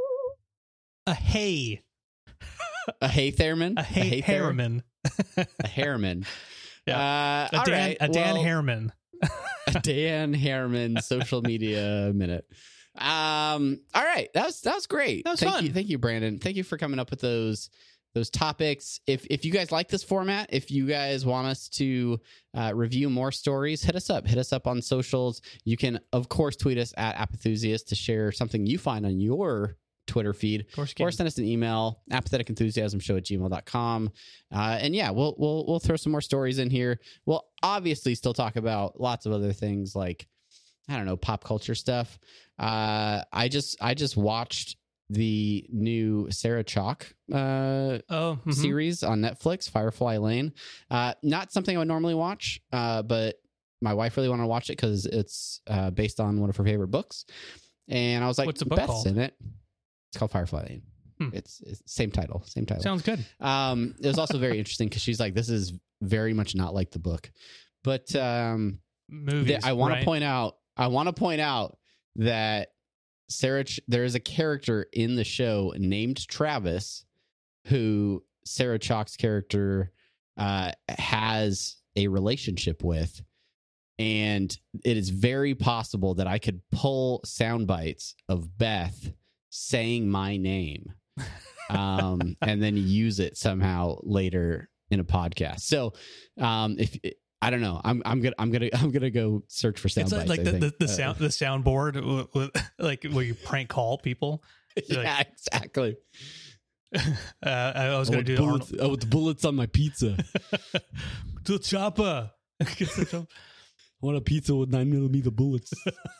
a hey. A hey Theremin? A hey, a hey Harriman. A Harriman. Yeah. Uh, a Dan, right. a Dan well, Harriman. A Dan Harriman social media minute. Um, all right. That was that was great. That was thank fun. you. Thank you, Brandon. Thank you for coming up with those those topics. If if you guys like this format, if you guys want us to uh, review more stories, hit us up. Hit us up on socials. You can, of course, tweet us at Appenthusiast to share something you find on your Twitter feed, Of course you can. or send us an email, apathetic enthusiasm show at gmail dot com. Uh, and yeah, we'll, we'll, we'll throw some more stories in here. We'll obviously still talk about lots of other things like, I don't know, pop culture stuff. Uh, I just, I just watched the new Sarah Chalk, uh, Oh, mhm. series on Netflix, Firefly Lane. Uh, not something I would normally watch, uh, but my wife really wanted to watch it because it's uh, based on one of her favorite books. And I was like, What's the book Beth's called? in it. It's called Firefly Lane. Hmm. It's, it's same title, same title. Sounds good. Um, it was also very interesting because she's like, this is very much not like the book. But um, Movies, th- I want right? to point out, I want to point out that Sarah, Ch- there is a character in the show named Travis who Sarah Chalk's character uh, has a relationship with. And it is very possible that I could pull sound bites of Beth saying my name um, and then use it somehow later in a podcast. So um, if I don't know, I'm I'm gonna I'm gonna I'm gonna go search for sound It's bites. like, like the, the, the uh, sound the soundboard, w- w- like where you prank call people. You're yeah, like, exactly. uh, I was I going to want do bullets, I want bullets on my pizza. the chopper. I want a pizza with nine millimeter bullets.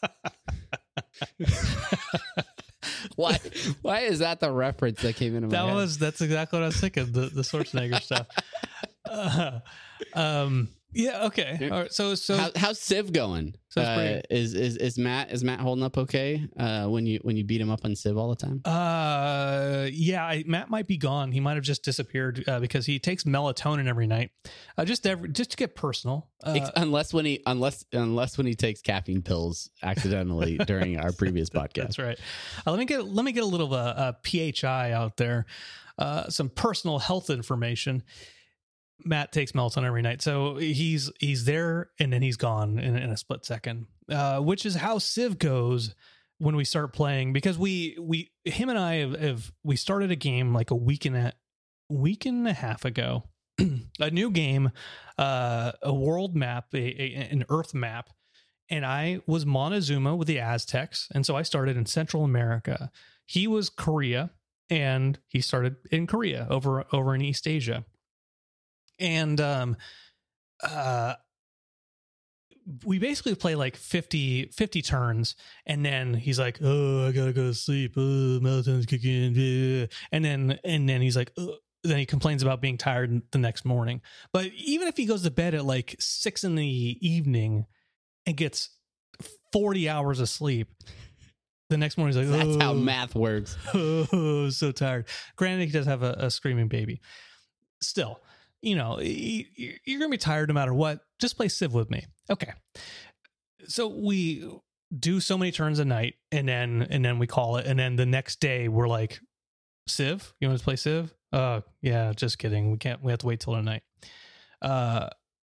Why? Why is that the reference that came into my That head? was that's exactly what I was thinking. The the Schwarzenegger stuff. Uh, um. Yeah. Okay. All right. So so How, how's Civ going? So it's Uh, pretty- is is is Matt is Matt holding up okay? Uh, when you when you beat him up on Civ all the time? Uh, yeah, I, Matt might be gone. He might have just disappeared uh, because he takes melatonin every night, uh, just every, just to get personal. Uh, Ex- unless when he unless unless when he takes caffeine pills accidentally during our previous podcast. That's right. Uh, let me get let me get a little uh, uh, P H I out there, uh, some personal health information. Matt takes melatonin every night, so he's he's there and then he's gone in, in a split second, uh, which is how Civ goes when we start playing. Because we we him and I have, have we started a game like a week and a week and a half ago, a new game, uh, a world map, a, a, an Earth map, and I was Montezuma with the Aztecs, and so I started in Central America. He was Korea, and he started in Korea over over in East Asia. And um, uh, we basically play like fifty, fifty turns, and then he's like, "Oh, I gotta go to sleep. Oh, melatonin's kicking in." And then, and then he's like, "Oh." Then he complains about being tired the next morning. But even if he goes to bed at like six in the evening and gets forty hours of sleep, the next morning he's like, That's oh, how math works. Oh, so tired. Granted, he does have a, a screaming baby. Still. You know, you're going to be tired no matter what. Just play Civ with me. Okay. So we do so many turns a night, and then and then we call it. And then the next day we're like, Civ? You want to play Civ? Uh, yeah, just kidding. We can't. We have to wait till tonight. Uh,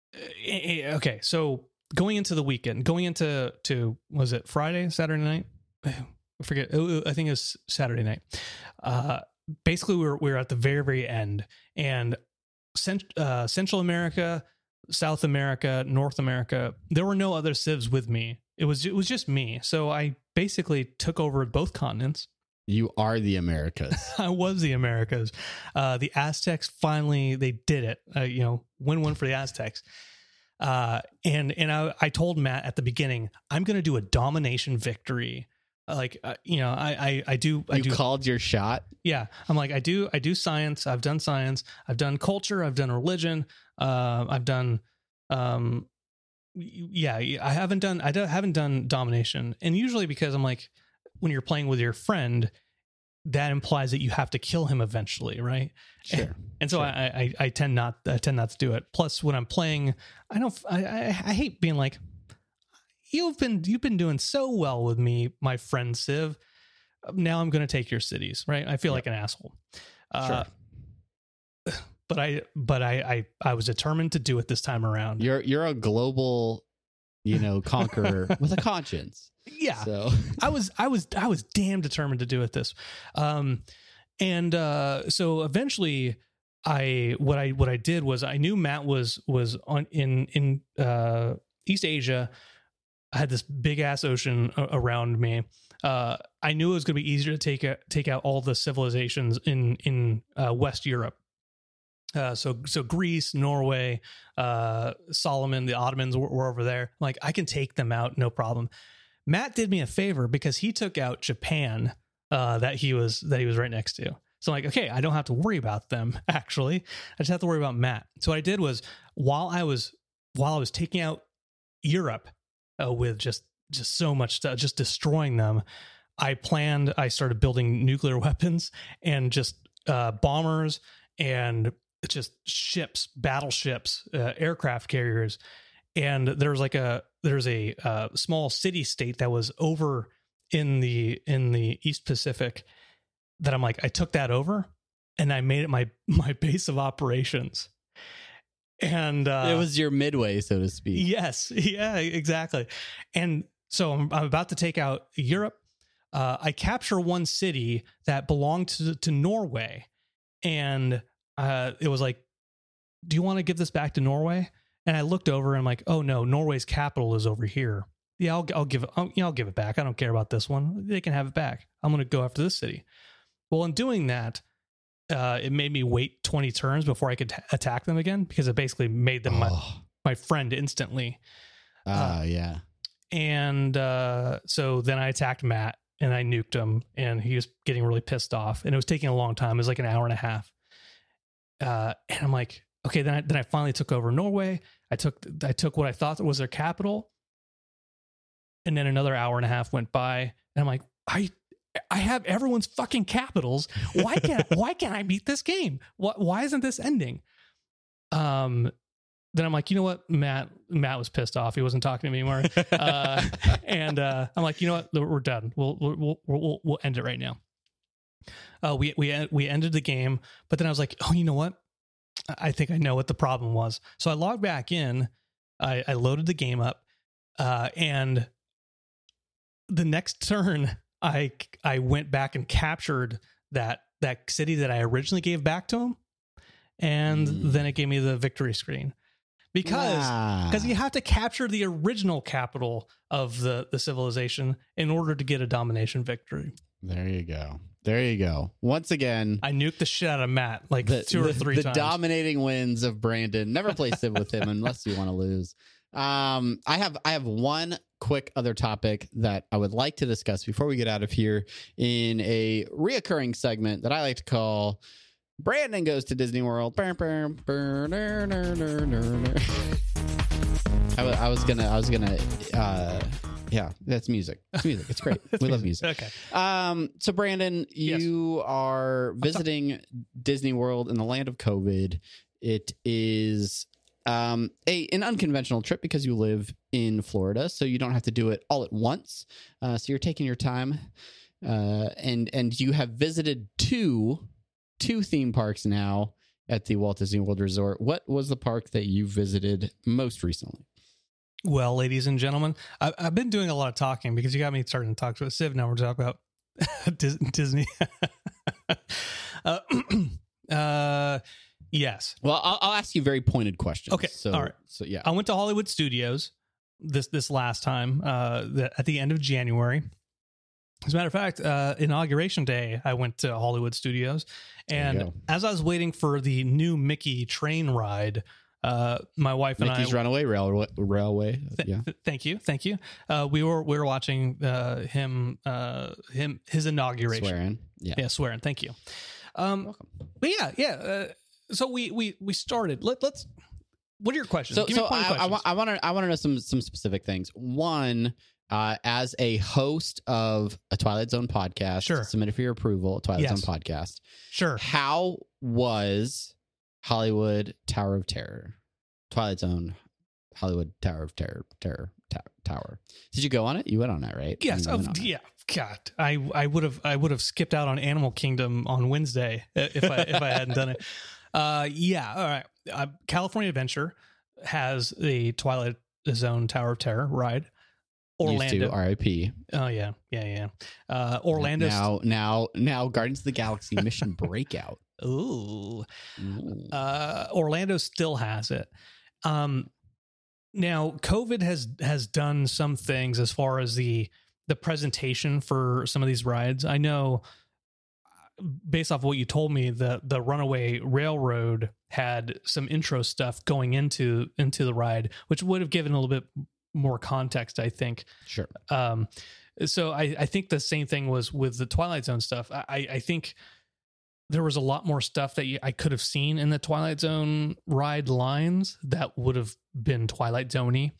okay. So going into the weekend, going into to was it Friday, Saturday night? I forget. I think it was Saturday night. Uh, basically, we were we were at the very very end, and Cent- uh, Central America, South America, North America, there were no other civs with me. It was it was just me. So I basically took over both continents. You are the Americas. I was the Americas. Uh, the Aztecs finally they did it. Uh, you know, win win for the Aztecs. Uh, and and I, I told Matt at the beginning, I'm going to do a domination victory. Like uh, you know, I I, I do I you do called your shot. Yeah, I'm like I do I do science. I've done science. I've done culture. I've done religion. Uh, I've done, um, yeah. I haven't done I don't, haven't done domination. And usually because I'm like, when you're playing with your friend, that implies that you have to kill him eventually, right? Sure. And, and so sure. I, I I tend not I tend not to do it. Plus, when I'm playing, I don't I I, I hate being like, you've been you've been doing so well with me, my friend Civ. Now I'm going to take your cities, right? I feel yep. like an asshole. Uh, sure. But I, but I, I, I was determined to do it this time around. You're you're a global, you know, conqueror with a conscience. Yeah. So I was, I was, I was damn determined to do it this. Um, and uh, so eventually, I what I what I did was I knew Matt was was on in in uh, East Asia. I had this big ass ocean around me. Uh, I knew it was going to be easier to take a, take out all the civilizations in in uh, West Europe. Uh, so so Greece, Norway, uh, Solomon, the Ottomans were, were over there. Like I can take them out, no problem. Matt did me a favor because he took out Japan uh, that he was that he was right next to. So I'm like, okay, I don't have to worry about them. Actually, I just have to worry about Matt. So what I did was while I was while I was taking out Europe uh, with just just so much stuff, just destroying them, I planned, I started building nuclear weapons and just uh, bombers and just ships, battleships, uh, aircraft carriers. And there's like a, there's a uh, small city state that was over in the, in the East Pacific that I'm like, I took that over and I made it my, my base of operations. And uh, it was your midway, so to speak. Yes. Yeah, exactly. And so I'm, I'm about to take out Europe. Uh, I capture one city that belonged to, to Norway. And uh, it was like, do you want to give this back to Norway? And I looked over and I'm like, oh no, Norway's capital is over here. Yeah, I'll, I'll give it. I'll, you know, I'll give it back. I don't care about this one. They can have it back. I'm going to go after this city. Well, in doing that, Uh, it made me wait twenty turns before I could t- attack them again because it basically made them my, Oh. my friend instantly. Ah, Uh, yeah. And uh, so then I attacked Matt and I nuked him and he was getting really pissed off and it was taking a long time. It was like an hour and a half. Uh, and I'm like, okay, then I, then I finally took over Norway. I took, I took what I thought was their capital. And then another hour and a half went by and I'm like, I, I have everyone's fucking capitals. Why can't why can't I beat this game? Why, why isn't this ending? Um, then I'm like, you know what, Matt. Matt was pissed off. He wasn't talking to me anymore. Uh, and uh, I'm like, you know what, we're done. We'll we'll we'll we'll end it right now. Uh, we we we ended the game, but then I was like, oh, you know what? I think I know what the problem was. So I logged back in. I, I loaded the game up, uh, and the next turn. I I went back and captured that that city that I originally gave back to him, and Mm. then it gave me the victory screen because Ah. because you have to capture the original capital of the the civilization in order to get a domination victory. There you go. There you go. Once again, I nuked the shit out of Matt like the, two or the- three the times. dominating wins of Brandon. Never play Civ with him unless you want to lose. Um, I have I have one quick other topic that I would like to discuss before we get out of here in a reoccurring segment that I like to call Brandon Goes to Disney World. I was, I was gonna I was gonna uh yeah, that's music. It's music. It's great. We love music. Okay. Um, so Brandon, you are visiting Disney World in the land of COVID. It is um, a an unconventional trip because you live in Florida, so you don't have to do it all at once. Uh, so you're taking your time, uh, and and you have visited two two theme parks now at the Walt Disney World Resort. What was the park that you visited most recently? Well, ladies and gentlemen, I, I've been doing a lot of talking because you got me starting to talk to a Civ. Now we're talking about Dis- Disney. uh, uh, yes. Well, I'll, I'll ask you very pointed questions. Okay, So, all right. So yeah. I went to Hollywood Studios this this last time uh, the, at the end of January. As a matter of fact, uh, inauguration day, I went to Hollywood Studios, There you and go. as I was waiting for the new Mickey train ride, uh, my wife and Mickey's I. Runaway Railway. Railway. Th- yeah. th- thank you, thank you. Uh, we were we were watching uh, him uh, him his inauguration. Swearing. Yeah. Yeah, swearing. Thank you. Um, Welcome. but yeah, yeah. Uh, so we we we started. Let let's. What are your questions? So, Give so me pointed I, I, questions. wa- I want to I want to know some some specific things. One, uh, as a host of a Twilight Zone podcast, Sure. submitted for your approval, a Twilight Yes. Zone podcast. Sure. How was Hollywood Tower of Terror? Twilight Zone, Hollywood Tower of Terror, Terror ta- Tower. Did you go on it? You went on it, right? Yes. You Oh, went on it. yeah. God, I I would have I would have skipped out on Animal Kingdom on Wednesday if I if I hadn't done it. Uh, yeah. All right. Uh, California Adventure has the Twilight Zone Tower of Terror ride. Used Orlando. to, R I P. Oh yeah, yeah, yeah. Uh, Orlando. Now, now, now, Guardians of the Galaxy Mission Breakout. Ooh. Ooh. Uh, Orlando still has it. Um, now COVID has has done some things as far as the the presentation for some of these rides. I know, based off what you told me, the the Runaway Railroad had some intro stuff going into into the ride, which would have given a little bit more context, I think. Sure. Um, so I, I think the same thing was with the Twilight Zone stuff. I, I think there was a lot more stuff that you, I could have seen in the Twilight Zone ride lines that would have been Twilight Zone-y.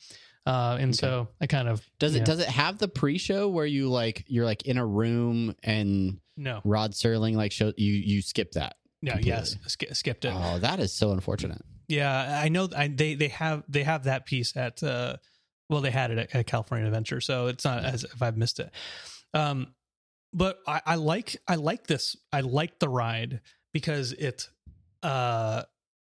Uh, and Okay. so I kind of Does it yeah. does it have the pre-show where you like you're like in a room and no, Rod Serling like show you you skip that? no, completely? yes, sk- skipped it. Oh, that is so unfortunate. Yeah, I know. I, they they have they have that piece at uh, well, they had it at, at California Adventure, so it's not as if I've missed it. Um, but I, I like I like this. I like the ride because it uh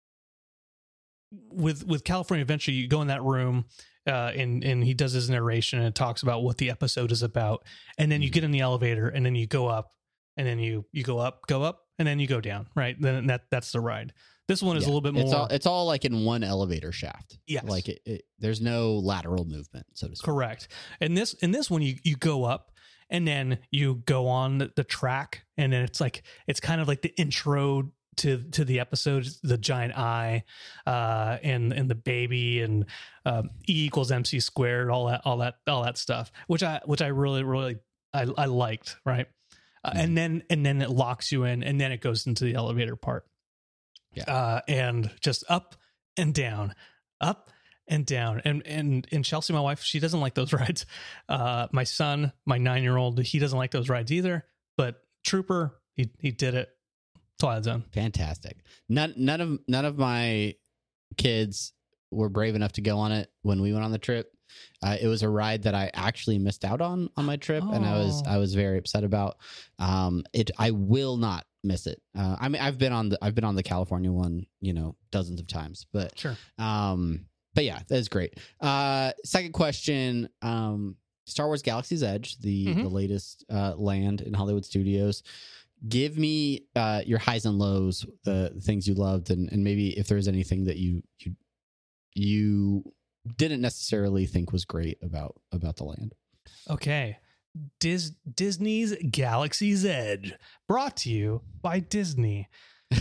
with with California Adventure, you go in that room. Uh, and and he does his narration and it talks about what the episode is about, and then you get in the elevator, and then you go up, and then you you go up, go up, and then you go down. Right, then that that's the ride. This one is Yeah. a little bit more. It's all it's all like in one elevator shaft. Yes. Like it, it, there's no lateral movement, so to speak. Correct. And this in this one you you go up and then you go on the, the track, and then it's like it's kind of like the intro to to the episode, the giant eye, uh, and and the baby, and um, E equals M C squared, all that all that all that stuff, which I which I really really I I liked, right? Uh, Mhm. and then and then it locks you in, and then it goes into the elevator part. Yeah. Uh, and just up and down, up and down. And and and Chelsea, my wife, she doesn't like those rides. Uh, my son, my nine-year-old, he doesn't like those rides either. But Trooper, he he did it. Twilight Zone. Fantastic. None none of none of my kids were brave enough to go on it when we went on the trip. Uh, it was a ride that I actually missed out on on my trip, and I was Oh. I was very upset about. Um, it I will not miss it. Uh, I mean, I've been on the I've been on the California one, you know, dozens of times, but Sure. um, but yeah, that's great. Uh, second question. Um, Star Wars Galaxy's Edge, the Mhm. the latest uh, land in Hollywood Studios. Give me uh, your highs and lows, the, the things you loved, and, and maybe if there's anything that you you you didn't necessarily think was great about about the land. Okay. Dis- Disney's Galaxy's Edge, brought to you by Disney.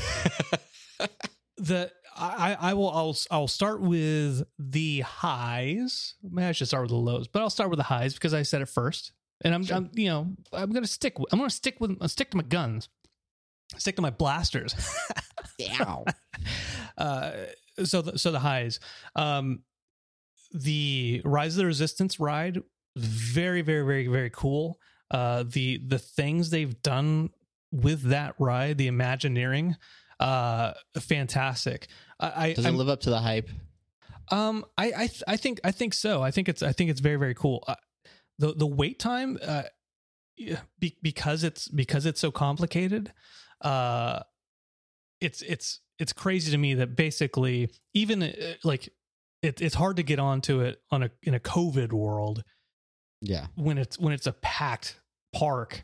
the I, I will I'll I'll start with the highs. Maybe I should start with the lows, but I'll start with the highs because I said it first. And I'm, Sure. I'm you know I'm gonna stick with, I'm gonna stick with I'll stick to my guns, stick to my blasters. Yeah. uh, so the, so the highs, um, the Rise of the Resistance ride, very very very very cool. Uh, the the things they've done with that ride, the Imagineering, uh, fantastic. I, I Does it I'm- live up to the hype? um, I I th- I think I think so. I think it's I think it's very very cool. Uh, the the wait time, uh, yeah, be, because it's because it's so complicated. Uh, it's it's it's crazy to me that basically even uh, like it, it's hard to get onto it on a in a COVID world Yeah. when it's when it's a packed park.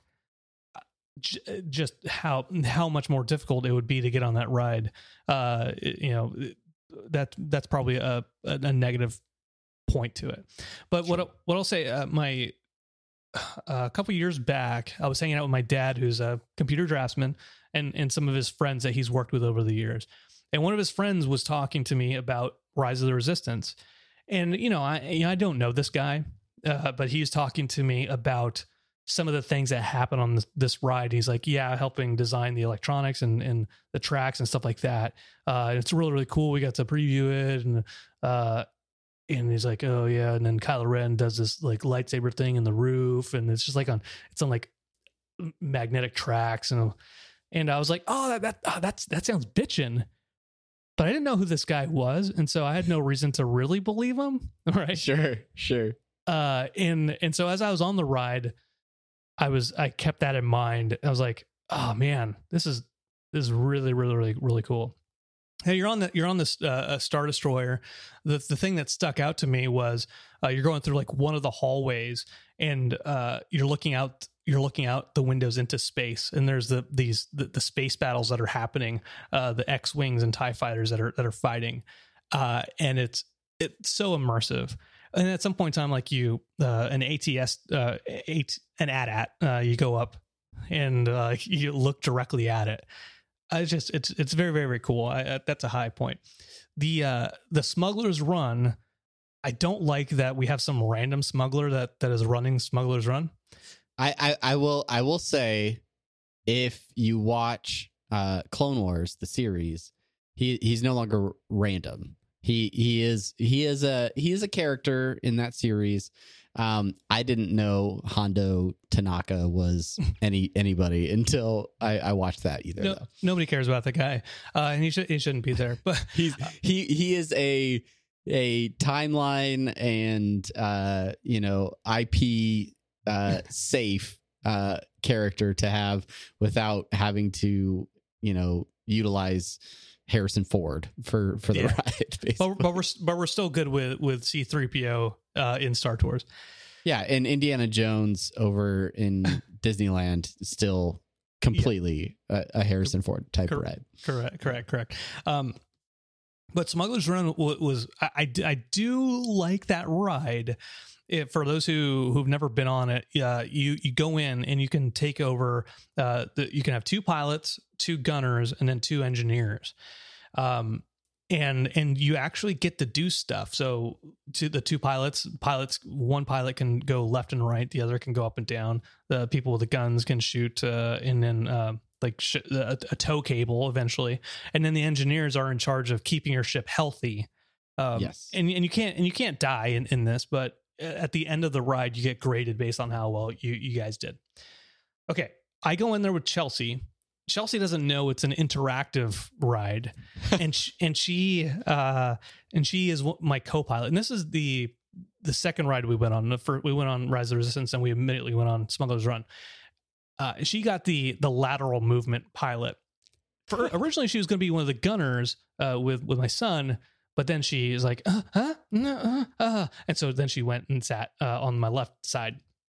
J- just how how much more difficult it would be to get on that ride. Uh, it- you know that that's probably a a, a negative point to it. But what I- what I'll say, uh, my a couple years back, I was hanging out with my dad, who's a computer draftsman, and and some of his friends that he's worked with over the years. And one of his friends was talking to me about Rise of the Resistance, and you know I you know, I don't know this guy, uh, but he was talking to me about some of the things that happen on this, this ride. He's like, yeah, helping design the electronics and, and the tracks and stuff like that. Uh, and it's really, really cool. We got to preview it. And, uh, and he's like, oh yeah. And then Kylo Ren does this like lightsaber thing in the roof. And it's just like on, it's on like magnetic tracks. And, and I was like, oh, that, that, oh, that's, that sounds bitchin'. But I didn't know who this guy was. And so I had no reason to really believe him. Right. Sure. Sure. Uh, and, and so as I was on the ride, I was, I kept that in mind. I was like, oh man, this is, this is really, really, really, really cool. Hey, you're on the, you're on this uh, Star Destroyer. The the thing that stuck out to me was uh, you're going through like one of the hallways, and uh, you're looking out, you're looking out the windows into space, and there's the these the, the space battles that are happening, uh, the X-wings and TIE fighters that are that are fighting, uh, and it's it's so immersive. And at some point in time, like you, uh, an A T S, uh, eight, an A T A T, uh, you go up and uh, you look directly at it. I just, it's, it's very, very, very cool. I, uh, that's a high point. The, uh, the Smuggler's Run. I don't like that we have some random smuggler that, that is running Smuggler's Run. I, I, I will I will say, if you watch uh, Clone Wars, the series, he he's no longer random. He he is he is a he is a character in that series. Um, I didn't know Hondo Tanaka was any anybody until I, I watched that either. No, though. Nobody cares about the guy, uh, and he should he shouldn't be there. But He's he he is a a timeline and uh you know I P uh safe uh character to have without having to you know utilize Harrison Ford for for the Yeah. ride, basically. but, but we're but we're still good with with C three P O uh, in Star Tours. Yeah, and Indiana Jones over in Disneyland still completely a, a Harrison Ford type Cor- ride. Correct, correct, correct. Um, but Smuggler's Run was, was I, I, I do like that ride. If, for those who who've never been on it, uh, you you go in and you can take over. Uh, the, you can have two pilots, two gunners, and then two engineers. Um, and and you actually get to do stuff. So to the two pilots, pilots, one pilot can go left and right, the other can go up and down. The people with the guns can shoot, uh, and then uh, like sh- a, a tow cable eventually. And then the engineers are in charge of keeping your ship healthy. Um, Yes. and and you can't and you can't die in, in this, but at the end of the ride, you get graded based on how well you you guys did. Okay, I go in there with Chelsea. Chelsea doesn't know it's an interactive ride, and sh- and she uh, and she is my co-pilot. And this is the the second ride we went on. The first, we went on Rise of the Resistance, and we immediately went on Smuggler's Run. Uh, she got the the lateral movement pilot. For, originally, she was going to be one of the gunners uh, with with my son, but then she is like, uh, huh, no, uh, uh, and so then she went and sat uh, on my left side.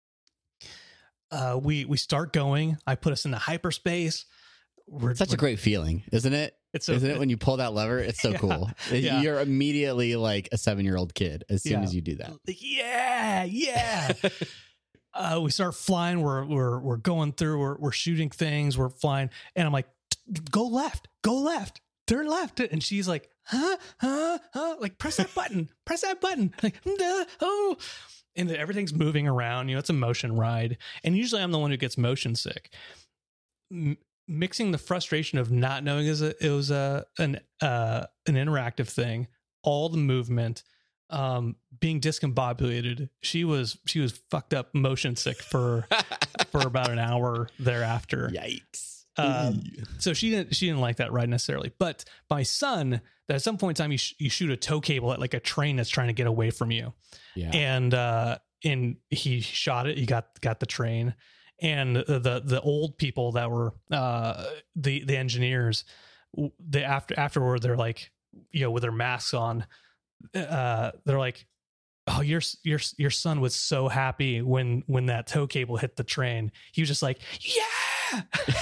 Uh, we we start going. I put us into hyperspace. We're Such we're, a great feeling, isn't it? It's so isn't good. it when you pull that lever? It's so Yeah. cool. Yeah. You're immediately like a seven year old kid as soon Yeah. as you do that. Yeah, yeah. uh, we start flying. We're we're we're going through. We're we're shooting things. We're flying, and I'm like, go left, go left, turn left, and she's like, huh, huh, huh, like press that button, press that button, like duh, oh, and everything's moving around. You know, it's a motion ride, and usually I'm the one who gets motion sick. M- mixing the frustration of not knowing is a, it was a an uh an interactive thing, all the movement, um being discombobulated. She was she was fucked up motion sick for for about an hour thereafter. Yikes. Um, so she didn't she didn't like that ride necessarily. But my son, that at some point in time you, sh- you shoot a tow cable at like a train that's trying to get away from you, Yeah. and uh and he shot it. He got got the train. And the the old people that were uh, the the engineers, they after afterward they're like, you know, with their masks on, uh, they're like, oh, your your your son was so happy when when that tow cable hit the train. He was just like, yeah.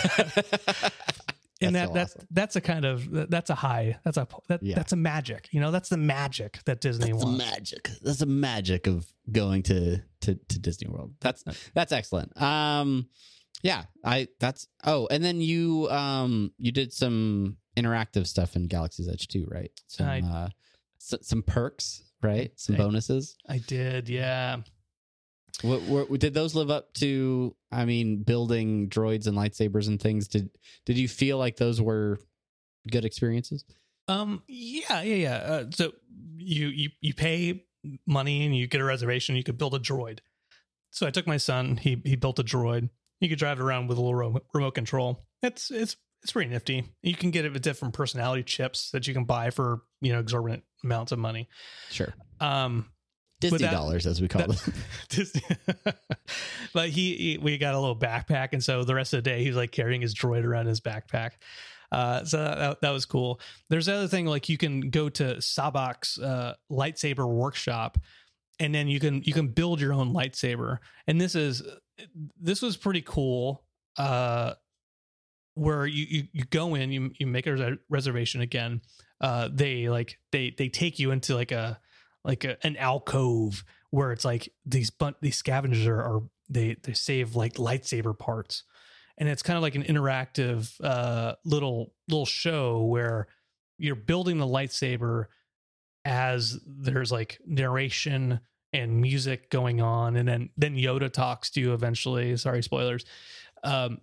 And that so that's awesome. that's a kind of that's a high that's a that, Yeah. that's a magic, you know, that's the magic that Disney That's the wants. magic. That's the magic of going to, to, to Disney World. That's that's excellent. Um, yeah, I that's oh, and then you um you did some interactive stuff in Galaxy's Edge too, right? Some I- uh, s- some perks, right? Some I- bonuses. I did, yeah. What, what did those live up to? I mean, building droids and lightsabers and things. Did did you feel like those were good experiences? Um. Yeah. Yeah. Yeah. Uh, so you you you pay money and you get a reservation. You could build a droid. So I took my son. He he built a droid. You could drive it around with a little ro- remote control. It's it's it's pretty nifty. You can get it with different personality chips that you can buy for, you know, exorbitant amounts of money. Sure. Um. Disney that- dollars, as we call that- them. Disney. But he, he we got a little backpack, and so the rest of the day he was like carrying his droid around his backpack. Uh, so that, that was cool. There's the other thing, like you can go to Sabac's uh, lightsaber workshop, and then you can you can build your own lightsaber. And this is this was pretty cool. Uh, where you, you you go in, you you make a res- reservation again. Uh, they like they they take you into like a like a, an alcove where it's like these bun- these scavengers are, are they they save like lightsaber parts. And it's kind of like an interactive uh, little little show where you're building the lightsaber as there's like narration and music going on, and then then Yoda talks to you eventually. Sorry, spoilers. Um,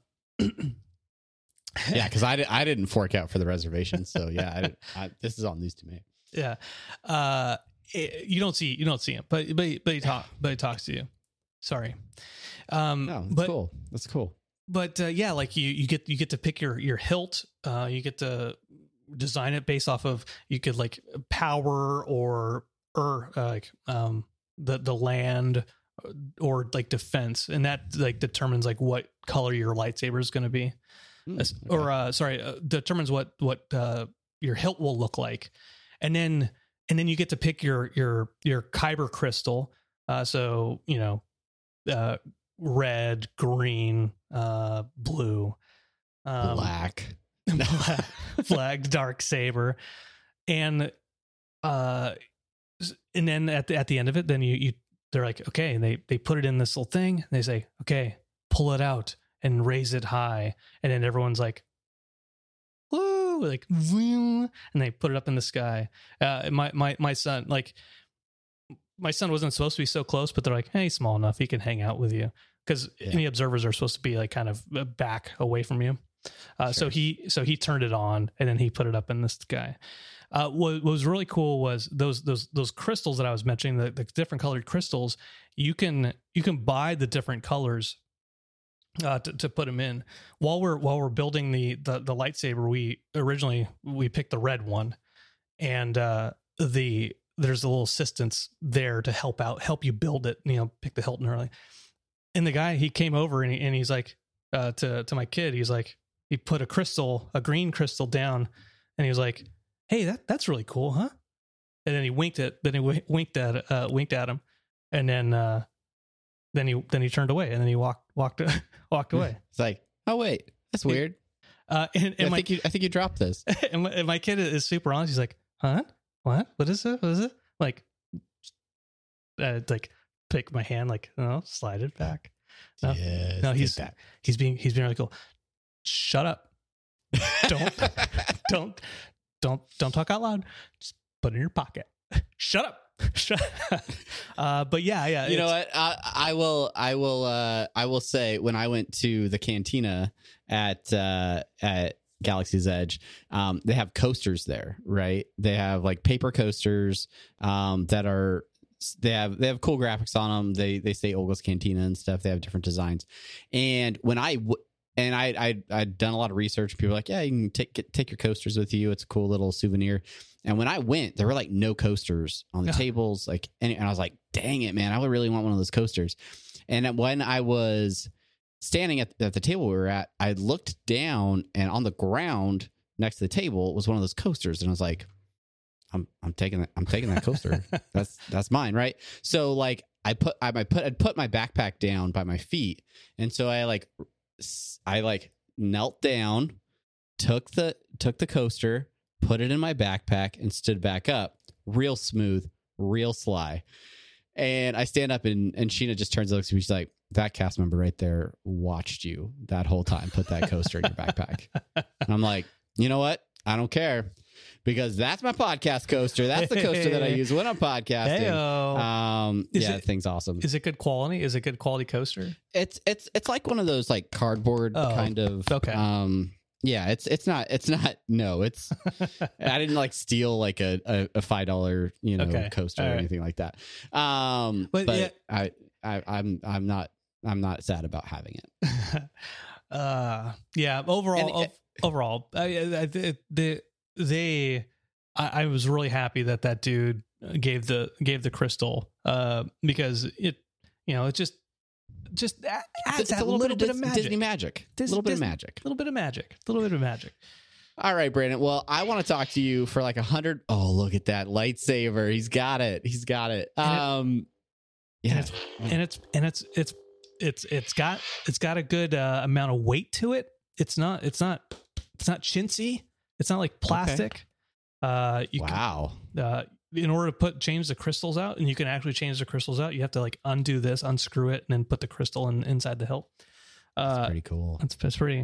Yeah, because I, di- I didn't fork out for the reservation, so yeah, I, I, this is all news to me. Yeah. Uh, it, you don't see you don't see him, but but but he talk but he talks to you. Sorry. Um, No, that's but, cool. That's cool. But uh, yeah, like you you get you get to pick your your hilt. Uh, you get to design it based off of you could like power or or uh, like um the the land or like defense, and that like determines like what color your lightsaber is going to be. Mm, As- okay. or uh sorry uh, determines what what uh your hilt will look like, and then and then you get to pick your your your kyber crystal, uh so you know uh red, green, uh blue, um Black. black, black dark saber, and uh and then at the at the end of it, then you you they're like, okay, and they they put it in this little thing, and they say, okay, pull it out and raise it high, and then everyone's like, woo, like, and they put it up in the sky. Uh, my my my son, like, my son wasn't supposed to be so close, but they're like, hey, small enough, he can hang out with you, because Yeah. any observers are supposed to be like kind of back away from you. Uh, So Sure. he so he turned it on, and then he put it up in the sky. Uh, what, what was really cool was those those those crystals that I was mentioning, the, the different colored crystals. You can you can buy the different colors uh, to, to put them in. While we're while we're building the, the the lightsaber, we originally we picked the red one, and uh, the there's a little assistance there to help out, help you build it. You know, pick the hilt early. And the guy, he came over and, he, and he's like uh, to to my kid, he's like, he put a crystal, a green crystal down, and he was like, hey, that that's really cool, huh? And then he winked at then he w- winked at uh, winked at him, and then uh, then he then he turned away, and then he walked walked walked away. It's like, oh wait, that's weird. Uh, and and I my think you, I think you dropped this. and, my and my kid is super honest. He's like, huh? What? What is it? What is it? Like, uh, like pick my hand, like, no, slide it back. No, Yes, no, take he's that. he's being he's being really cool. Shut up! Don't don't don't don't talk out loud. Just put it in your pocket. Shut up. Shut. uh, but yeah, yeah. You know it's- what? I, I will. I will. Uh, I will say when I went to the cantina at uh, at Galaxy's Edge, um, they have coasters there, right? They have like paper coasters um, that are. They have they have cool graphics on them. They they say Olga's Cantina and stuff. They have different designs. And when I w- and I I I'd done a lot of research. People were like, yeah, you can take get, take your coasters with you. It's a cool little souvenir. And when I went, there were like no coasters on the Yeah. tables. Like, and, and I was like, dang it, man, I would really want one of those coasters. And when I was standing at, at the table we were at, I looked down, and on the ground next to the table was one of those coasters, and I was like, I'm I'm taking that I'm taking that coaster. that's that's mine, right? So like I put I, I put I'd put my backpack down by my feet, and so I like s- I like knelt down, took the took the coaster, put it in my backpack, and stood back up, real smooth, real sly. And I stand up, and and Sheena just turns and looks at me. She's like, that cast member right there watched you that whole time. Put that coaster in your backpack. And I'm like, you know what? I don't care. Because that's my podcast coaster. That's the coaster that I use when I'm podcasting. Heyo. Um, Is yeah, it- thing's awesome. Is it good quality? Is it good quality coaster? It's it's it's like one of those like cardboard Oh, kind of. okay. Um, yeah, it's it's not it's not no. It's I didn't like steal like a a, a five dollar you know Okay. coaster All or right. anything like that. Um, But, but yeah. I, I I'm I'm not I'm not sad about having it. uh, yeah. Overall, And it- ov- overall, I, I, the, the they, I, I was really happy that that dude gave the gave the crystal, uh, because it, you know, it just just adds It's, it's that a little, little bit, bit of Dis- magic. Disney magic. A Dis- little bit Disney- of magic. A little bit of magic. A little bit of magic. All right, Brandon. Well, I want to talk to you for like a hundred. Oh, look at that lightsaber. He's got it. He's got it. And it- Um, yeah. And it's and it's and it's it's it's it's got it's got a good uh, amount of weight to it. It's not it's not it's not chintzy. It's not like plastic. Uh, you wow. Can, uh, in order to put change the crystals out, and you can actually change the crystals out, you have to like undo this, unscrew it, and then put the crystal in inside the hilt. That's Uh, pretty cool. That's, that's pretty.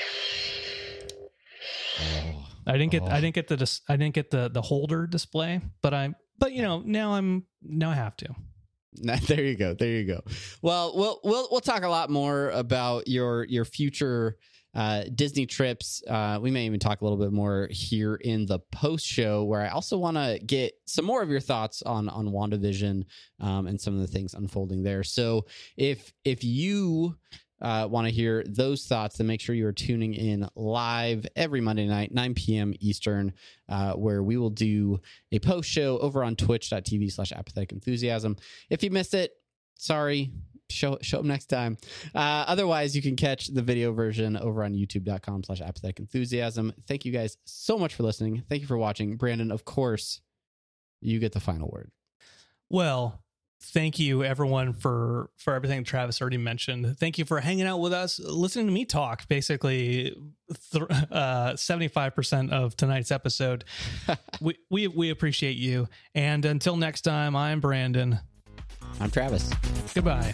Oh. I didn't get Oh. I didn't get the dis, I didn't get the the holder display, but I but you know now I'm now I have to. There you go. There you go. Well, we'll we'll we'll talk a lot more about your your future uh, Disney trips. Uh, we may even talk a little bit more here in the post show, where I also want to get some more of your thoughts on on WandaVision um, and some of the things unfolding there. So if if you uh, want to hear those thoughts, then make sure you are tuning in live every Monday night, nine p.m. Eastern, uh, where we will do a post show over on twitch.tv slash apathetic enthusiasm. If you missed it, sorry. Show show up next time. Uh, otherwise, you can catch the video version over on youtube.com slash apathetic enthusiasm. Thank you guys so much for listening. Thank you for watching. Brandon, of course, you get the final word. Well, thank you everyone for for everything Travis already mentioned. Thank you for hanging out with us, listening to me talk basically th- uh, seventy-five percent of tonight's episode. we, we we appreciate you. And until next time, I'm Brandon. I'm Travis. Goodbye.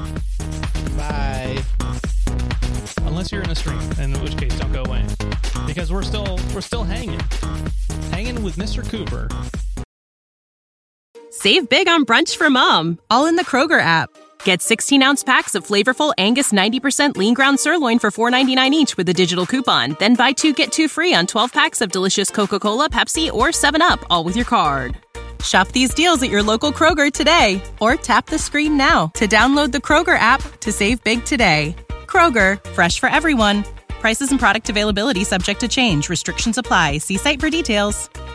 Bye. Unless you're in a stream, in which case don't go away, because we're still we're still hanging, hanging with Mister Cooper. Save big on brunch for mom, all in the Kroger app. Get sixteen ounce packs of flavorful Angus ninety percent lean ground sirloin for four ninety-nine each with a digital coupon. Then buy two, get two free on twelve packs of delicious Coca-Cola, Pepsi, or seven up, all with your card. Shop these deals at your local Kroger today, or tap the screen now to download the Kroger app to save big today. Kroger, fresh for everyone. Prices and product availability subject to change. Restrictions apply. See site for details.